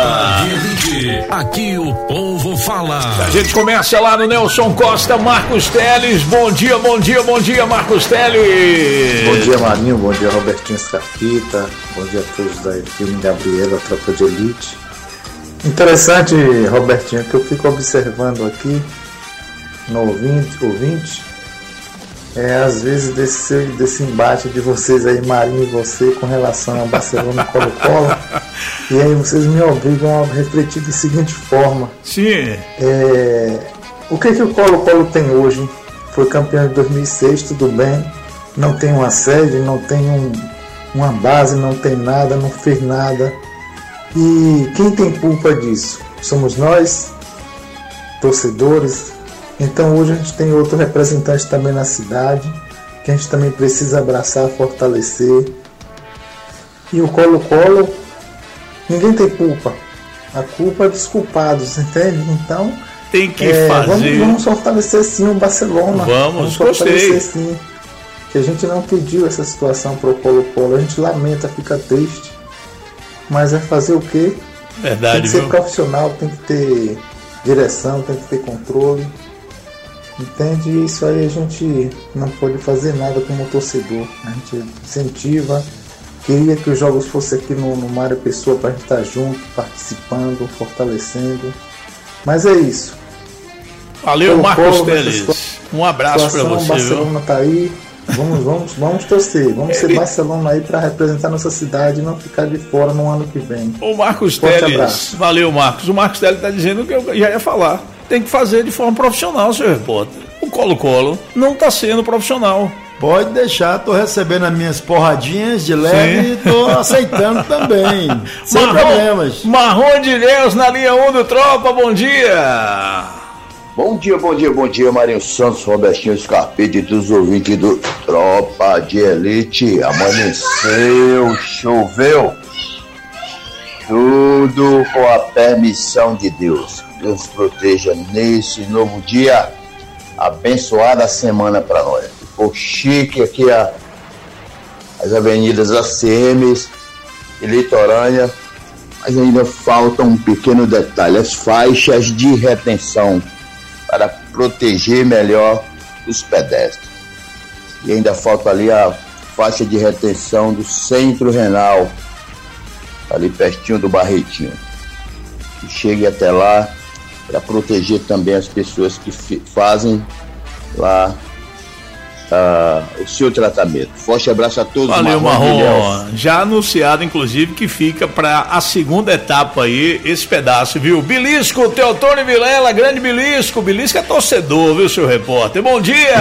Aqui o povo fala. A gente começa lá no Nelson Costa, Marcos Teles. Bom dia, bom dia, bom dia, Marcos Teles. Bom dia, Marinho, bom dia, Robertinho Scarpita. Bom dia a todos da equipe Gabriela, Tropa de Elite. Interessante, Robertinho, que eu fico observando aqui no ouvinte, ouvinte é, às vezes desse, desse embate de vocês aí, Marinho e você, com relação a Barcelona e Colo-Colo, e aí vocês me obrigam a refletir da seguinte forma. Sim. É, O que, que o Colo-Colo tem hoje? Foi campeão de dois mil e seis, tudo bem. Não tem uma sede, não tem um, uma base, não tem nada, não fez nada. E quem tem culpa disso? Somos nós, torcedores. Então hoje a gente tem outro representante também na cidade, que a gente também precisa abraçar, fortalecer. E o Colo-Colo, ninguém tem culpa. A culpa é dos culpados, entende? Então tem que é, fazer. Vamos, vamos fortalecer sim o Barcelona. Vamos, vamos fortalecer gostei. sim. Que a gente não pediu essa situação para o Colo-Colo. A gente lamenta, fica triste. Mas é fazer o quê? Verdade, tem que ser viu? profissional, tem que ter direção, tem que ter controle. Entende? Isso aí a gente não pode fazer nada como torcedor. A gente incentiva. Queria que os jogos fossem aqui no, no Mário Pessoa para a gente estar junto, participando, fortalecendo. Mas é isso. Valeu, Marcos Teles. Um abraço para você. O Barcelona está aí. Vamos, vamos, vamos torcer. Vamos ser Barcelona aí para representar nossa cidade e não ficar de fora no ano que vem. O Marcos Forte Teles. abraço. Valeu, Marcos. O Marcos Teles está dizendo que eu já ia falar. Tem que fazer de forma profissional, seu repórter. O Colo-Colo não está sendo profissional. Pode deixar, tô recebendo as minhas porradinhas de leve e tô aceitando também. Sem Marrom, problemas. Marrom de Deus na linha um do Tropa, bom dia. Bom dia, bom dia, bom dia, Marinho Santos, Robertinho Scarpete e todos os ouvintes do Tropa de Elite. Amanheceu, choveu, tudo com a permissão de Deus. Deus proteja nesse novo dia, abençoada semana para nós. Ficou chique aqui a, as avenidas A C Ms e litorânea, mas ainda falta um pequeno detalhe, as faixas de retenção para proteger melhor os pedestres. E ainda falta ali a faixa de retenção do Centro Renal, ali pertinho do Barretinho. Que chegue até lá para proteger também as pessoas que fi- fazem lá uh, o seu tratamento. Forte abraço a todos. Valeu, Marrom. Marrom. Já anunciado, inclusive, que fica para a segunda etapa aí, esse pedaço, viu? Belisco, Teotônio Vilela, grande Belisco. Belisco é torcedor, viu, seu repórter? Bom dia!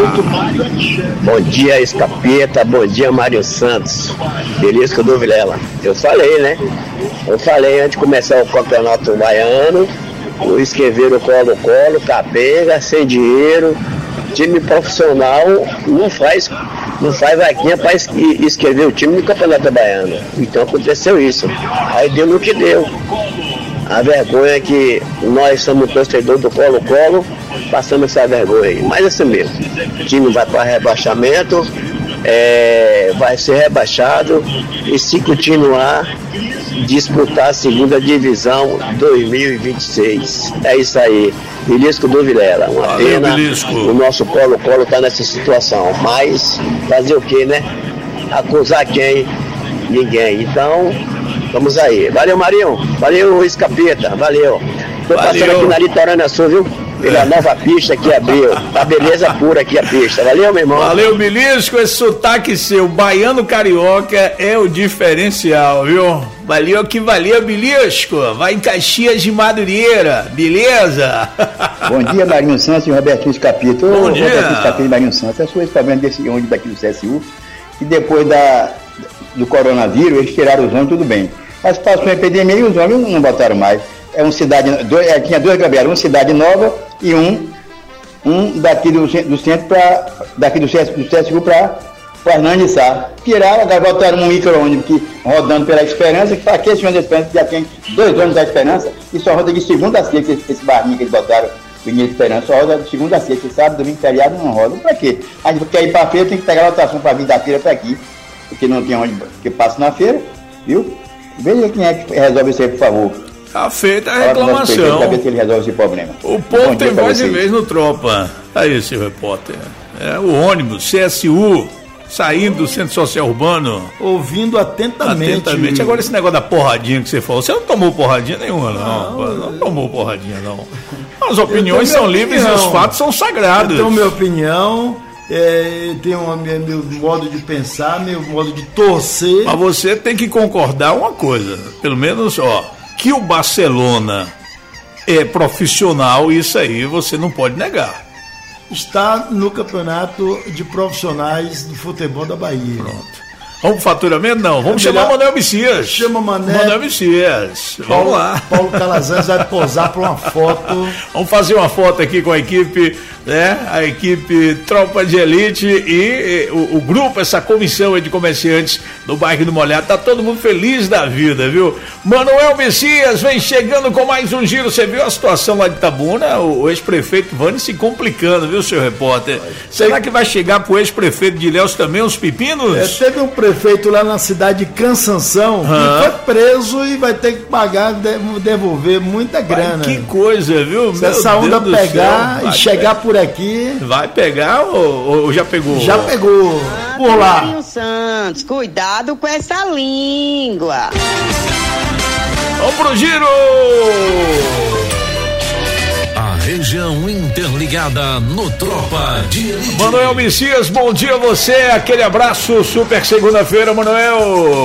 Bom dia, Escapeta. Bom dia, Mário Santos. Belisco do Vilela. Eu falei, né? Eu falei antes de começar o campeonato baiano, o escrever o Colo-Colo, capenga, sem dinheiro. Time profissional não faz, não faz vaquinha para escrever o time no Campeonato Baiano. Então aconteceu isso. Aí deu no que deu. A vergonha é que nós somos torcedores do Colo-Colo, passamos essa vergonha aí. Mas assim mesmo, o time vai para rebaixamento, é, vai ser rebaixado e se continuar disputar a segunda divisão dois mil e vinte e seis. É isso aí. Belisco do Vilela. Uma Valeu, pena Belisco. o nosso Colo-Colo tá nessa situação. Mas fazer o que, né? Acusar quem? Ninguém. Então, vamos aí. Valeu, Marinho. Valeu, Escapeta. Valeu. Tô Valeu. passando aqui na Litorânea Sul, viu? Pela nova pista que abriu. Tá beleza pura aqui a pista. Valeu, meu irmão. Valeu, Belisco, esse sotaque seu, baiano carioca é o diferencial, viu? Valeu que valeu, Belisco. Vai em Caxias de Madureira, beleza? Bom dia, Marinho Santos e Robertinho Escapito. Bom dia. Robertinho Escapito e Marinho Santos. Eu sou esse problema desse ônibus daqui do C S U, que depois da, do coronavírus eles tiraram os ônibus, tudo bem. Mas passou a epidemia e os ônibus não botaram mais. É uma cidade, dois, é, tinha dois Gabriel, uma cidade nova e um, um daqui do, do centro para daqui do C S U para Fernando de Sá. Tiraram, agora botaram um micro-ônibus que rodando pela Esperança, que para que esse ônibus da Esperança já tem dois ônibus da Esperança e só roda de segunda a sexta, esse, esse barrinho que eles botaram, o Vinha de Esperança, só roda de segunda a sexta, sábado, domingo, feriado não roda. Para quê? A gente quer ir para a feira, tem que pegar a lotação para vir da feira para aqui, porque não tem onde que passa na feira, viu? Veja quem é que resolve isso aí, por favor. Tá feita a reclamação. Para ver se ele resolve esse problema. O povo tem voz e vez no Tropa. Aí, seu repórter. É o ônibus C S U saindo do Centro Social Urbano. Ouvindo atentamente. Atentamente. Agora esse negócio da porradinha que você falou. Você não tomou porradinha nenhuma, não. Não, não tomou porradinha, não. As opiniões são livres e os fatos são sagrados. Eu tenho minha opinião. É, tem um meu modo de pensar, meu modo de torcer. Mas você tem que concordar uma coisa. Pelo menos, ó. Que o Barcelona é profissional, isso aí você não pode negar. Está no campeonato de profissionais de futebol da Bahia. Pronto. Vamos pro faturamento? Não, vamos é chamar o Manuel Messias. Chama o Mané. Manuel Messias. Vamos Paulo, lá. Paulo Calazans vai posar para uma foto. Vamos fazer uma foto aqui com a equipe, né? A equipe Tropa de Elite e, e o, o grupo, essa comissão aí de comerciantes do bairro do Molhado. Tá todo mundo feliz da vida, viu? Manuel Messias vem chegando com mais um giro. Você viu a situação lá de Itabuna? O, o ex-prefeito Vani se complicando, viu, seu repórter? Será que vai chegar pro ex-prefeito de Ilhéus também os pepinos? É, teve um prefeito feito lá na cidade de Cansanção, Hã? que foi preso e vai ter que pagar, devolver muita grana. Vai, que coisa, viu? Se essa onda pegar e chegar por aqui... Vai pegar ou, ou já pegou? Já pegou. Por lá. Marinho Santos, cuidado com essa língua. Vamos pro giro! A região interligada no Tropa de Elite. Manuel Messias, bom dia a você, aquele abraço, super segunda-feira, Manuel.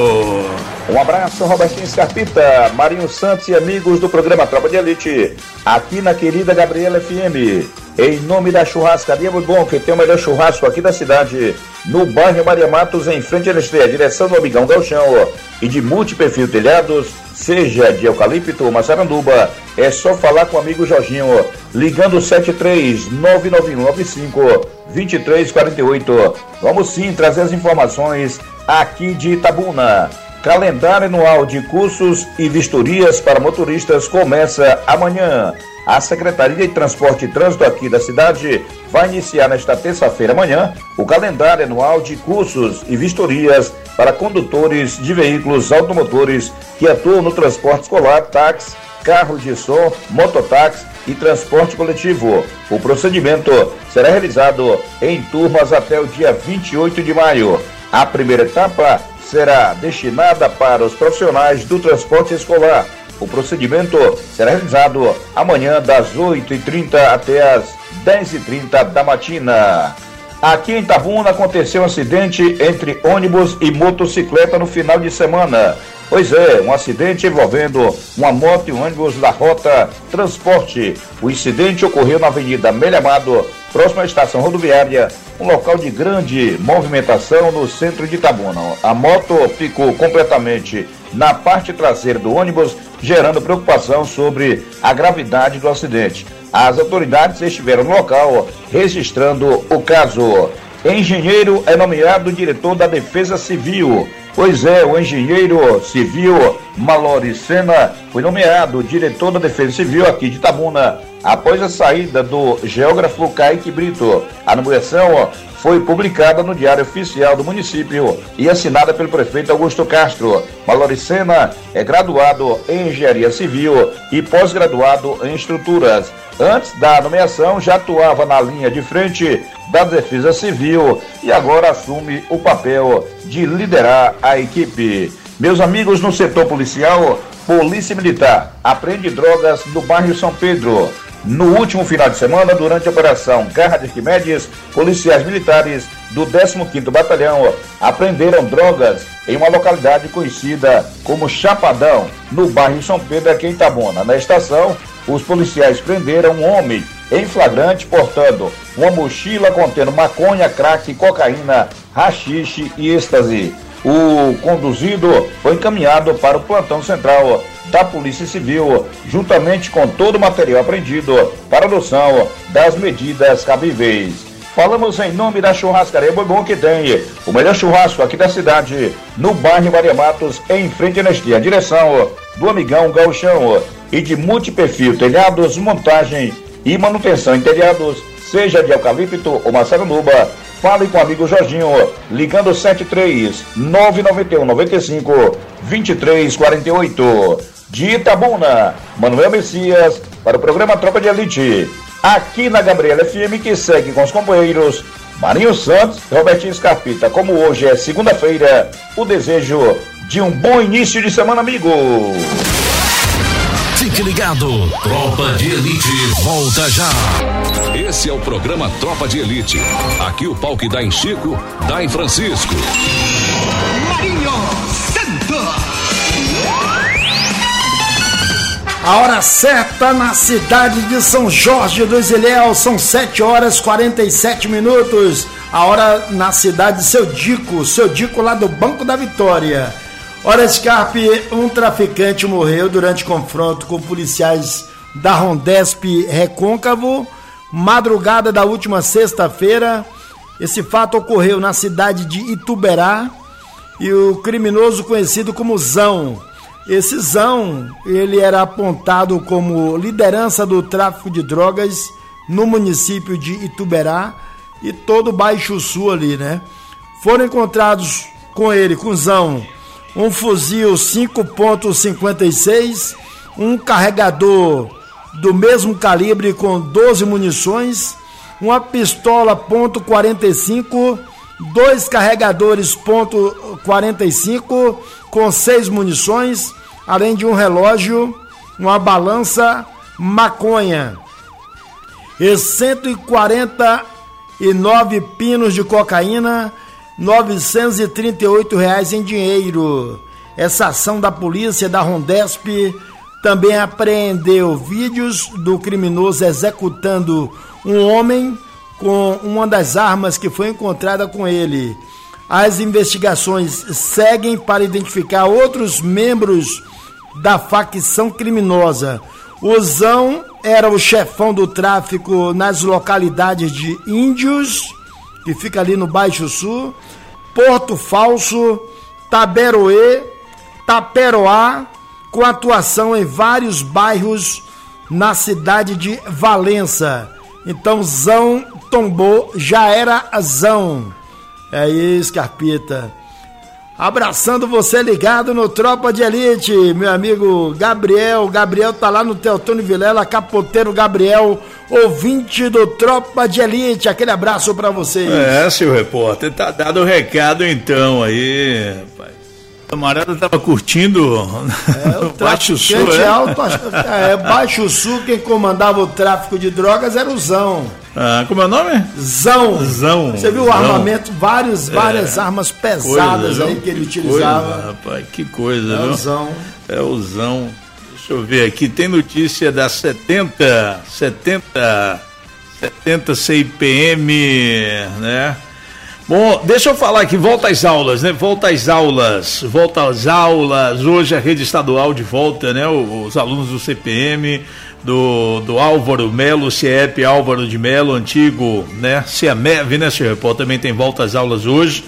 Um abraço, Robertinho Scarpita, Marinho Santos e amigos do programa Tropa de Elite, aqui na querida Gabriela F M. Em nome da churrascaria Muito Bom, que tem o melhor churrasco aqui da cidade, no bairro Maria Matos, em frente à Nestlé, direção do Amigão Galchão, e de Multiperfil Telhados, seja de eucalipto ou maçaranduba, é só falar com o amigo Jorginho, ligando sete três nove nove um nove cinco dois três quatro oito. Vamos sim trazer as informações aqui de Itabuna. Calendário anual de cursos e vistorias para motoristas começa amanhã. A Secretaria de Transporte e Trânsito aqui da cidade vai iniciar nesta terça-feira amanhã o calendário anual de cursos e vistorias para condutores de veículos automotores que atuam no transporte escolar, táxi, carro de som, mototáxi e transporte coletivo. O procedimento será realizado em turmas até o dia vinte e oito de maio. A primeira etapa será destinada para os profissionais do transporte escolar. O procedimento será realizado amanhã das oito e trinta até as dez e trinta da matina. Aqui em Itabuna aconteceu um acidente entre ônibus e motocicleta no final de semana. Pois é, um acidente envolvendo uma moto e um ônibus da rota Transporte. O incidente ocorreu na Avenida Amélia Amado, próximo à estação rodoviária, um local de grande movimentação no centro de Itabuna. A moto ficou completamente na parte traseira do ônibus, gerando preocupação sobre a gravidade do acidente. As autoridades estiveram no local registrando o caso. Engenheiro é nomeado diretor da Defesa Civil. Pois é, o engenheiro civil Malori Sena foi nomeado diretor da Defesa Civil aqui de Itabuna, após a saída do geógrafo Kaique Brito. A nomeação foi publicada no Diário Oficial do município e assinada pelo prefeito Augusto Castro. Malori Sena é graduado em Engenharia Civil e pós-graduado em Estruturas. Antes da nomeação, já atuava na linha de frente da Defesa Civil e agora assume o papel de liderar a equipe. Meus amigos, no setor policial, Polícia Militar apreende drogas no bairro São Pedro. No último final de semana, durante a operação Garra de Arquimedes, policiais militares do décimo quinto Batalhão apreenderam drogas em uma localidade conhecida como Chapadão, no bairro São Pedro, aqui em Itabuna. Na estação, os policiais prenderam um homem em flagrante portando uma mochila contendo maconha, crack, cocaína, haxixe e êxtase. O conduzido foi encaminhado para o plantão central da Polícia Civil, juntamente com todo o material apreendido para adoção das medidas cabíveis. Falamos em nome da churrascaria Muito Bom, que tem o melhor churrasco aqui da cidade, no bairro Maria Matos, em frente à Nestlé. A direção do Amigão Galchão e de Multiperfil Telhados, montagem e manutenção em telhados, seja de eucalipto ou maçaranduba. Fale com o amigo Jorginho, ligando sete três nove nove um nove cinco dois três quatro oito. De Itabuna, Manuel Messias, para o programa Tropa de Elite, aqui na Gabriela F M, que segue com os companheiros Marinho Santos e Robertinho Scarpita. Como hoje é segunda-feira, o desejo de um bom início de semana, amigo. Fique ligado, Tropa de Elite volta já. Esse é o programa Tropa de Elite. Aqui o pau que dá em Chico, dá em Francisco. Marinho Santos. A hora certa na cidade de São Jorge dos Ilhéus, são sete horas e quarenta e sete minutos. A hora na cidade de Seu Dico, Seu Dico lá do Banco da Vitória. Hora Scarpe, um traficante morreu durante confronto com policiais da Rondesp Recôncavo, madrugada da última sexta-feira. Esse fato ocorreu na cidade de Ituberá e o criminoso conhecido como Zão. Esse Zão, ele era apontado como liderança do tráfico de drogas no município de Ituberá e todo o Baixo Sul ali, né? Foram encontrados com ele, com Zão, um fuzil cinco ponto cinquenta e seis, um carregador do mesmo calibre com doze munições, uma pistola ponto quarenta e cinco, dois carregadores ponto quarenta e cinco com seis munições, além de um relógio, uma balança, maconha e cento e quarenta e nove pinos de cocaína, novecentos e trinta e oito reais em dinheiro. Essa ação da polícia da Rondesp também apreendeu vídeos do criminoso executando um homem com uma das armas que foi encontrada com ele. As investigações seguem para identificar outros membros da facção criminosa. O Zão era o chefão do tráfico nas localidades de Índios, que fica ali no Baixo Sul, Porto Falso, Taberoê, Taperoá, com atuação em vários bairros na cidade de Valença. Então Zão tombou, já era Zão. É isso, Carpita. Abraçando você ligado no Tropa de Elite, meu amigo Gabriel. Gabriel tá lá no Teotônio Vilela, capoteiro Gabriel, ouvinte do Tropa de Elite. Aquele abraço pra vocês. É, seu repórter, tá dado o recado então aí, rapaz. O camarada tava curtindo é, o Baixo Sul, é? Alto, é, Baixo Sul, quem comandava o tráfico de drogas era o Zão. Ah, como é o nome? Zão. Zão. Você viu Zão. O armamento, vários, várias é, armas pesadas coisa, aí que ele utilizava. Coisa, rapaz, que coisa, é viu? O Zão. É o Zão. Deixa eu ver aqui, tem notícia da setenta, setenta, setenta C I P M, né? Bom, deixa eu falar aqui, volta às aulas, né? Volta às aulas, volta às aulas, hoje a rede estadual de volta, né? Os alunos do C P M, do, do Álvaro Melo, C E P Álvaro de Melo, antigo, né? CEAMEV, né, senhor repórter, também tem volta às aulas hoje.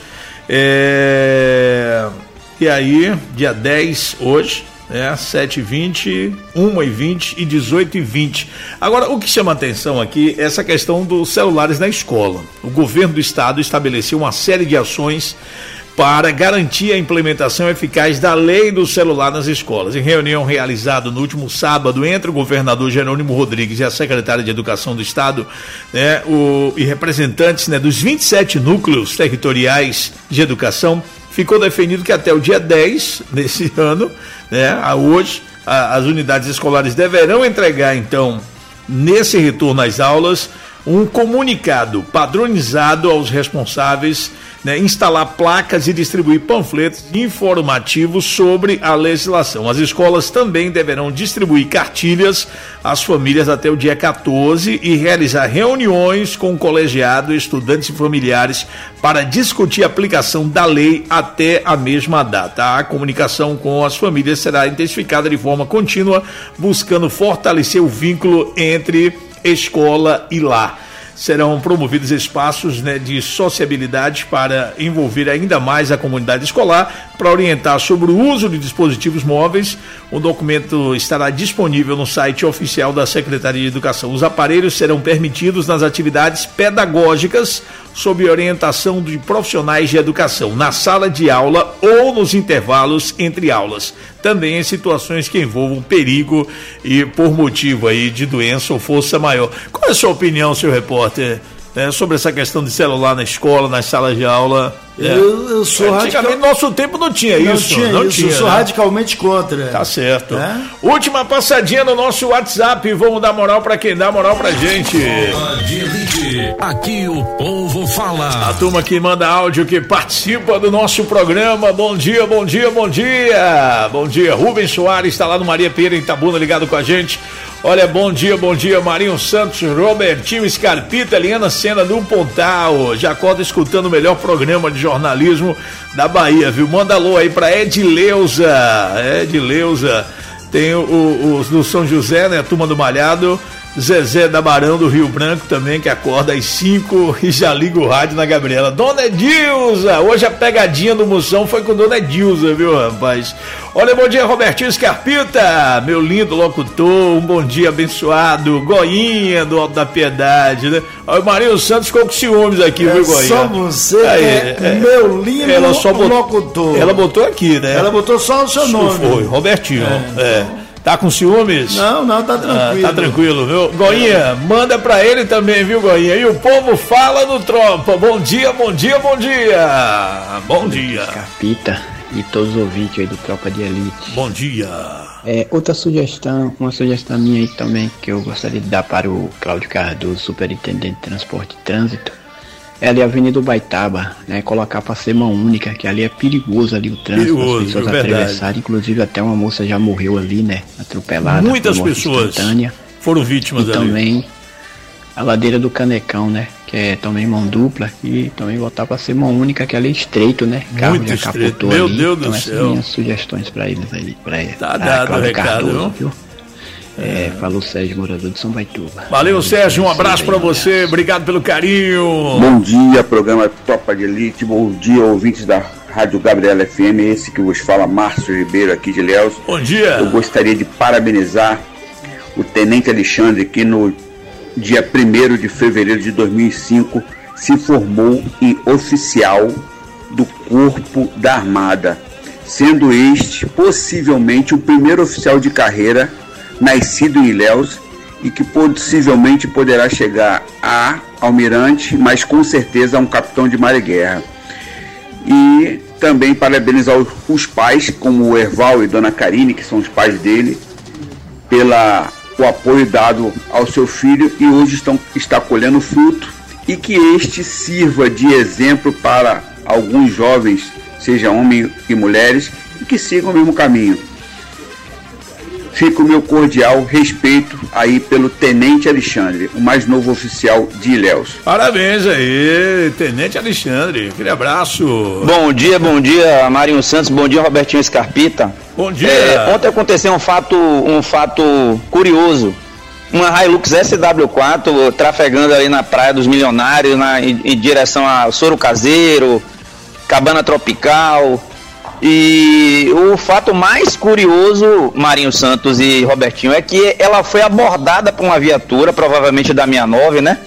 É... E aí, dia dez, hoje, né? sete e vinte, uma e vinte e dezoito e vinte. Agora, o que chama atenção aqui é essa questão dos celulares na escola. O governo do estado estabeleceu uma série de ações para garantir a implementação eficaz da lei do celular nas escolas. Em reunião realizada no último sábado entre o governador Jerônimo Rodrigues e a secretária de Educação do Estado, né, o, e representantes, né, dos vinte e sete núcleos territoriais de educação, ficou definido que até o dia dez desse ano, né, a hoje, a, as unidades escolares deverão entregar, então, nesse retorno às aulas, um comunicado padronizado aos responsáveis, né, instalar placas e distribuir panfletos informativos sobre a legislação. As escolas também deverão distribuir cartilhas às famílias até o dia quatorze e realizar reuniões com o colegiado, estudantes e familiares para discutir a aplicação da lei até a mesma data. A comunicação com as famílias será intensificada de forma contínua, buscando fortalecer o vínculo entre escola e lar. Serão promovidos espaços, né, de sociabilidade para envolver ainda mais a comunidade escolar, para orientar sobre o uso de dispositivos móveis. O documento estará disponível no site oficial da Secretaria de Educação. Os aparelhos serão permitidos nas atividades pedagógicas sob orientação de profissionais de educação, na sala de aula ou nos intervalos entre aulas. Também em situações que envolvam perigo e por motivo aí de doença ou força maior. Qual é a sua opinião, senhor repórter? né, sobre essa questão de celular na escola, nas salas de aula. É. Eu, eu sou Antigamente, radical... nosso tempo não tinha não isso. Tinha não isso. tinha, eu sou né? radicalmente contra. Tá certo. É? Última passadinha no nosso WhatsApp. Vamos dar moral pra quem dá moral pra gente. Aqui o povo fala. A turma que manda áudio, que participa do nosso programa. Bom dia, bom dia, bom dia. Bom dia. Rubens Soares está lá no Maria Pira, em Itabuna, ligado com a gente. Olha, bom dia, bom dia, Marinho Santos, Robertinho Scarpita, Eliana Sena do Pontal. Já acorda escutando o melhor programa de jornalismo da Bahia, viu? Manda alô aí pra Edileuza. Edileuza. Tem o, o, os do São José, né? A turma do Malhado. Zezé da Barão do Rio Branco também, que acorda às cinco e já liga o rádio na Gabriela. Dona Edilza, hoje a pegadinha do Moção foi com Dona Edilza, viu, rapaz? Olha, bom dia, Robertinho Scarpita, meu lindo locutor, um bom dia abençoado, Goinha do Alto da Piedade, né? Olha, o Marinho Santos ficou com ciúmes aqui, é viu, Goinha? Só você, aí, é, é, meu lindo ela só botou, locutor. Ela botou aqui, né? Ela botou só o seu nome. Foi, Robertinho, é. é. Tá com ciúmes? Não, não, tá tranquilo. Ah, tá tranquilo, viu? Goinha, manda pra ele também, viu, Goinha? E o povo fala no Tropa. Bom dia, bom dia, bom dia. Bom dia. Scarpita e todos os ouvintes aí do Tropa de Elite. Bom dia. É, outra sugestão, uma sugestão minha aí também, que eu gostaria de dar para o Cláudio Cardoso, superintendente de transporte e trânsito. É ali a Avenida Ubaitaba, né? Colocar para ser mão única, que ali é perigoso ali o trânsito, perigoso, as pessoas é atravessarem, inclusive até uma moça já morreu ali, né? Atropelada. Muitas pessoas foram vítimas e ali. Também a ladeira do Canecão, né? Que é também mão dupla, e também botar para ser mão única, que ali é estreito, né? Carro muito já estreito, capotou meu ali. Deus então, do essas céu. Minhas sugestões para eles aí, para tá dado o recado, Cardoso, viu? É, falou Sérgio, morador de São Baituba. Valeu, Sérgio, um abraço pra você, obrigado pelo carinho. Bom dia, programa Tropa de Elite, bom dia, ouvintes da Rádio Gabriela F M, esse que vos fala, Márcio Ribeiro, aqui de Léus. Bom dia. Eu gostaria de parabenizar o Tenente Alexandre, que no dia primeiro de fevereiro de dois mil e cinco se formou em oficial do Corpo da Armada, sendo este possivelmente o primeiro oficial de carreira nascido em Ilhéus e que possivelmente poderá chegar a almirante, mas com certeza a um capitão de mar e guerra. E também parabenizar os pais, como o Erval e Dona Karine, que são os pais dele, pela o apoio dado ao seu filho, e hoje estão, está colhendo fruto, e que este sirva de exemplo para alguns jovens, seja homens e mulheres, e que sigam o mesmo caminho. Fica o meu cordial respeito aí pelo Tenente Alexandre, o mais novo oficial de Ilhéus. Parabéns aí, Tenente Alexandre, aquele abraço. Bom dia, bom dia, Marinho Santos, bom dia, Robertinho Scarpita. Bom dia. É, ontem aconteceu um fato, um fato curioso. Uma Hilux S W quatro trafegando ali na Praia dos Milionários, na, em, em direção a Soro Caseiro, Cabana Tropical. E o fato mais curioso, Marinho Santos e Robertinho, é que ela foi abordada por uma viatura, provavelmente da sessenta e nove, né?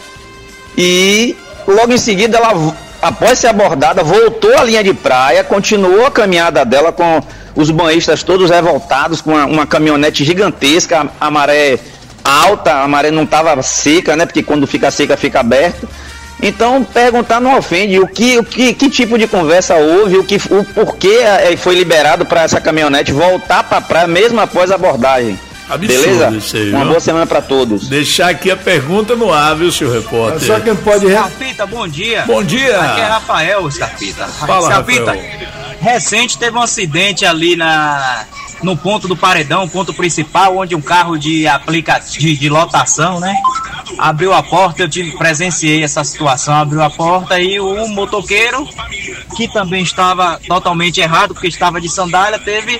E logo em seguida ela, após ser abordada, voltou à linha de praia, continuou a caminhada dela com os banhistas todos revoltados, com uma, uma caminhonete gigantesca, a, a maré alta, a maré não estava seca, né? Porque quando fica seca fica aberto. Então, perguntar não ofende. O que, o que, que tipo de conversa houve, o, que, o porquê foi liberado para essa caminhonete voltar para a praia mesmo após a abordagem. Absurdo. Beleza? Isso aí, uma viu? boa semana para todos. Deixar aqui a pergunta no ar, viu, senhor repórter? Só quem pode... Scarpita, bom dia. Bom dia. Aqui é Rafael, Scarpita. Fala, Scarpita, Rafael. Recente teve um acidente ali na, no ponto do Paredão, ponto principal, onde um carro de aplicativo de, de lotação, né? Abriu a porta, eu tive, presenciei essa situação, abriu a porta e o motoqueiro, que também estava totalmente errado, porque estava de sandália, teve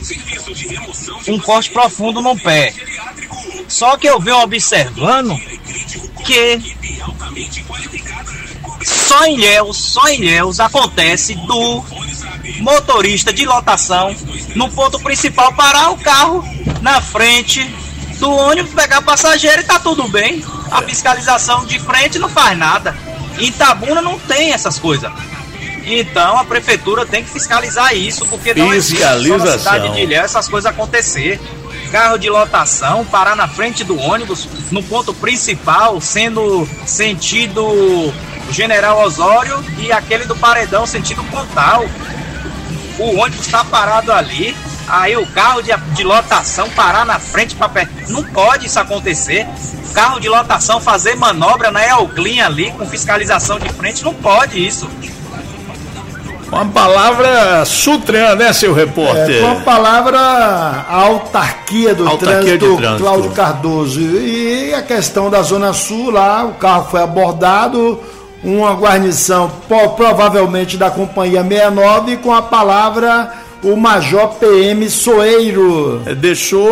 um corte profundo no pé. Só que eu venho observando que só em Ilhéus, só em Ilhéus acontece do motorista de lotação no ponto principal parar o carro na frente do ônibus, pegar passageiro e tá tudo bem. A fiscalização de frente não faz nada. Em Itabuna não tem essas coisas. Então a prefeitura tem que fiscalizar isso, porque não existe só na cidade de Ilhéus essas coisas acontecer. carro de lotação parar na frente do ônibus, no ponto principal, sendo sentido General Osório e aquele do Paredão, sentido Pontal. O ônibus está parado ali, aí o carro de, de lotação parar na frente para perto. Não pode isso acontecer. Carro de lotação fazer manobra na Elclin ali, com fiscalização de frente, não pode isso. Uma palavra Sutran, né, seu repórter? É, uma palavra a autarquia do autarquia trânsito, trânsito, Cláudio Cardoso. E a questão da Zona Sul lá, o carro foi abordado, uma guarnição provavelmente da companhia sessenta e nove com a palavra o Major P M Soeiro. Deixou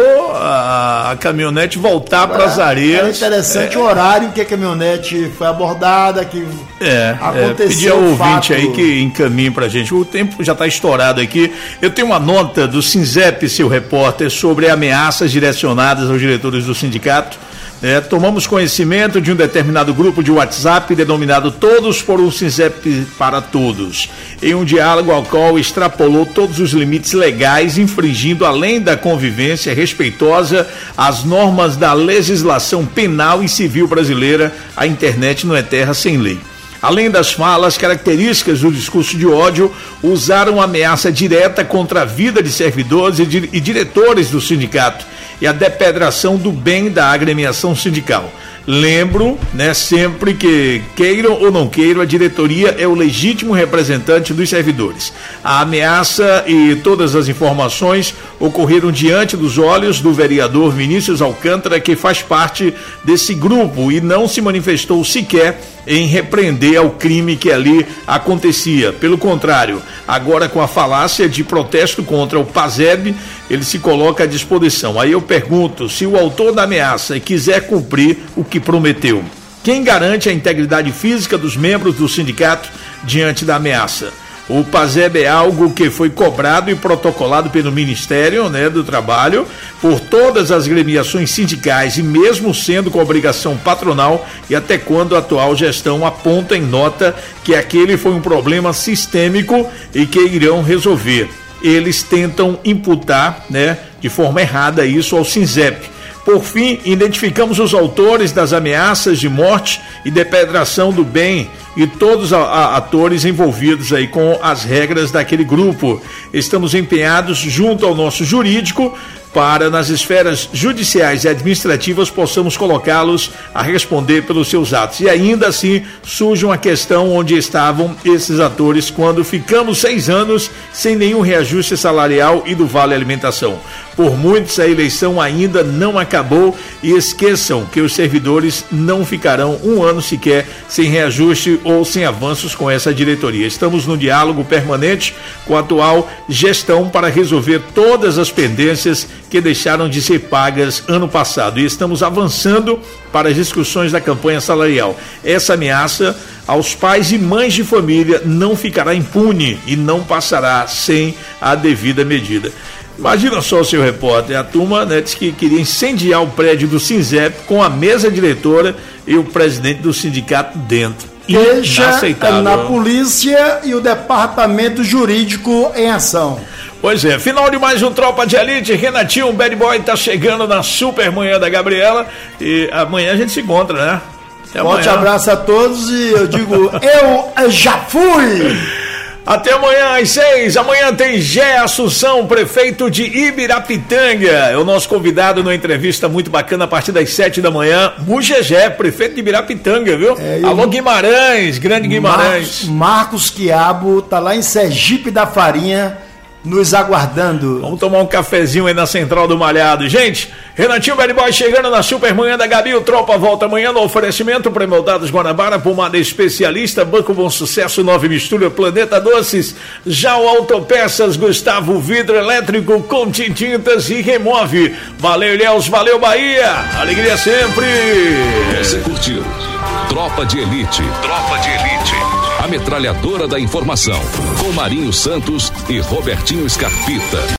a, a caminhonete voltar para as areias. É interessante é. o horário que a caminhonete foi abordada, que é, aconteceu. É, pedir ao ouvinte fato. aí que encaminhe para a gente. O tempo já está estourado aqui. Eu tenho uma nota do SINZEP, seu repórter, sobre ameaças direcionadas aos diretores do sindicato. É, tomamos conhecimento de um determinado grupo de WhatsApp denominado Todos por um SINZEP para Todos, em um diálogo ao qual extrapolou todos os limites legais, infringindo, além da convivência respeitosa, as normas da legislação penal e civil brasileira. A internet não é terra sem lei. Além das falas características do discurso de ódio, usaram ameaça direta contra a vida de servidores e, di- e diretores do sindicato e a depedração do bem da agremiação sindical. Lembro, né, sempre que queiram ou não queiram, a diretoria é o legítimo representante dos servidores. A ameaça e todas as informações ocorreram diante dos olhos do vereador Vinícius Alcântara, que faz parte desse grupo e não se manifestou sequer em repreender ao crime que ali acontecia. Pelo contrário, agora com a falácia de protesto contra o PASEB, ele se coloca à disposição. Aí eu pergunto, se o autor da ameaça quiser cumprir o que prometeu, quem garante a integridade física dos membros do sindicato diante da ameaça? O PASEB é algo que foi cobrado e protocolado pelo Ministério, né, do Trabalho, por todas as gremiações sindicais, e mesmo sendo com obrigação patronal, e até quando a atual gestão aponta em nota que aquele foi um problema sistêmico e que irão resolver. Eles tentam imputar, né, de forma errada isso ao SINZEP. Por fim, identificamos os autores das ameaças de morte e depedração do bem e todos os atores envolvidos aí com as regras daquele grupo. Estamos empenhados junto ao nosso jurídico para, nas esferas judiciais e administrativas, possamos colocá-los a responder pelos seus atos. E ainda assim surge uma questão onde estavam esses atores quando ficamos seis anos sem nenhum reajuste salarial e do Vale Alimentação. Por muitos, a eleição ainda não acabou e esqueçam que os servidores não ficarão um ano sequer sem reajuste ou sem avanços com essa diretoria. Estamos no diálogo permanente com a atual gestão para resolver todas as pendências que deixaram de ser pagas ano passado e estamos avançando para as discussões da campanha salarial. Essa ameaça aos pais e mães de família não ficará impune e não passará sem a devida medida. Imagina só, seu repórter, a turma, né, disse que queria incendiar o prédio do SINZEP com a mesa diretora e o presidente do sindicato dentro. Queixa na polícia e o departamento jurídico em ação. Pois é, final de mais um Tropa de Elite. Renatinho, o Bad Boy, tá chegando na super manhã da Gabriela e amanhã a gente se encontra, né? Até Forte amanhã. Abraço a todos e eu digo, eu já fui! Até amanhã às seis. Amanhã tem Gé Assunção, prefeito de Ibirapitanga. É o nosso convidado numa entrevista muito bacana a partir das sete da manhã. Mugegé, prefeito de Ibirapitanga, viu? É, Alô, Guimarães, grande Guimarães. Marcos, Marcos Quiabo tá lá em Sergipe da Farinha, nos aguardando. Vamos tomar um cafezinho aí na Central do Malhado. Gente, Renatinho Bad Boy chegando na super manhã da Gabi. O Tropa volta amanhã no oferecimento Premoldados Guanabara, Pomada Especialista, Banco Bom Sucesso, Nove Mistura, Planeta Doces, Já o Autopeças, Gustavo Vidro Elétrico, Conti Tintas e Remove. Valeu, Ilhéus, valeu, Bahia. Alegria sempre. Você curtiu Tropa de Elite. Tropa de Elite. A metralhadora da informação, com Marinho Santos e Robertinho Scarpita.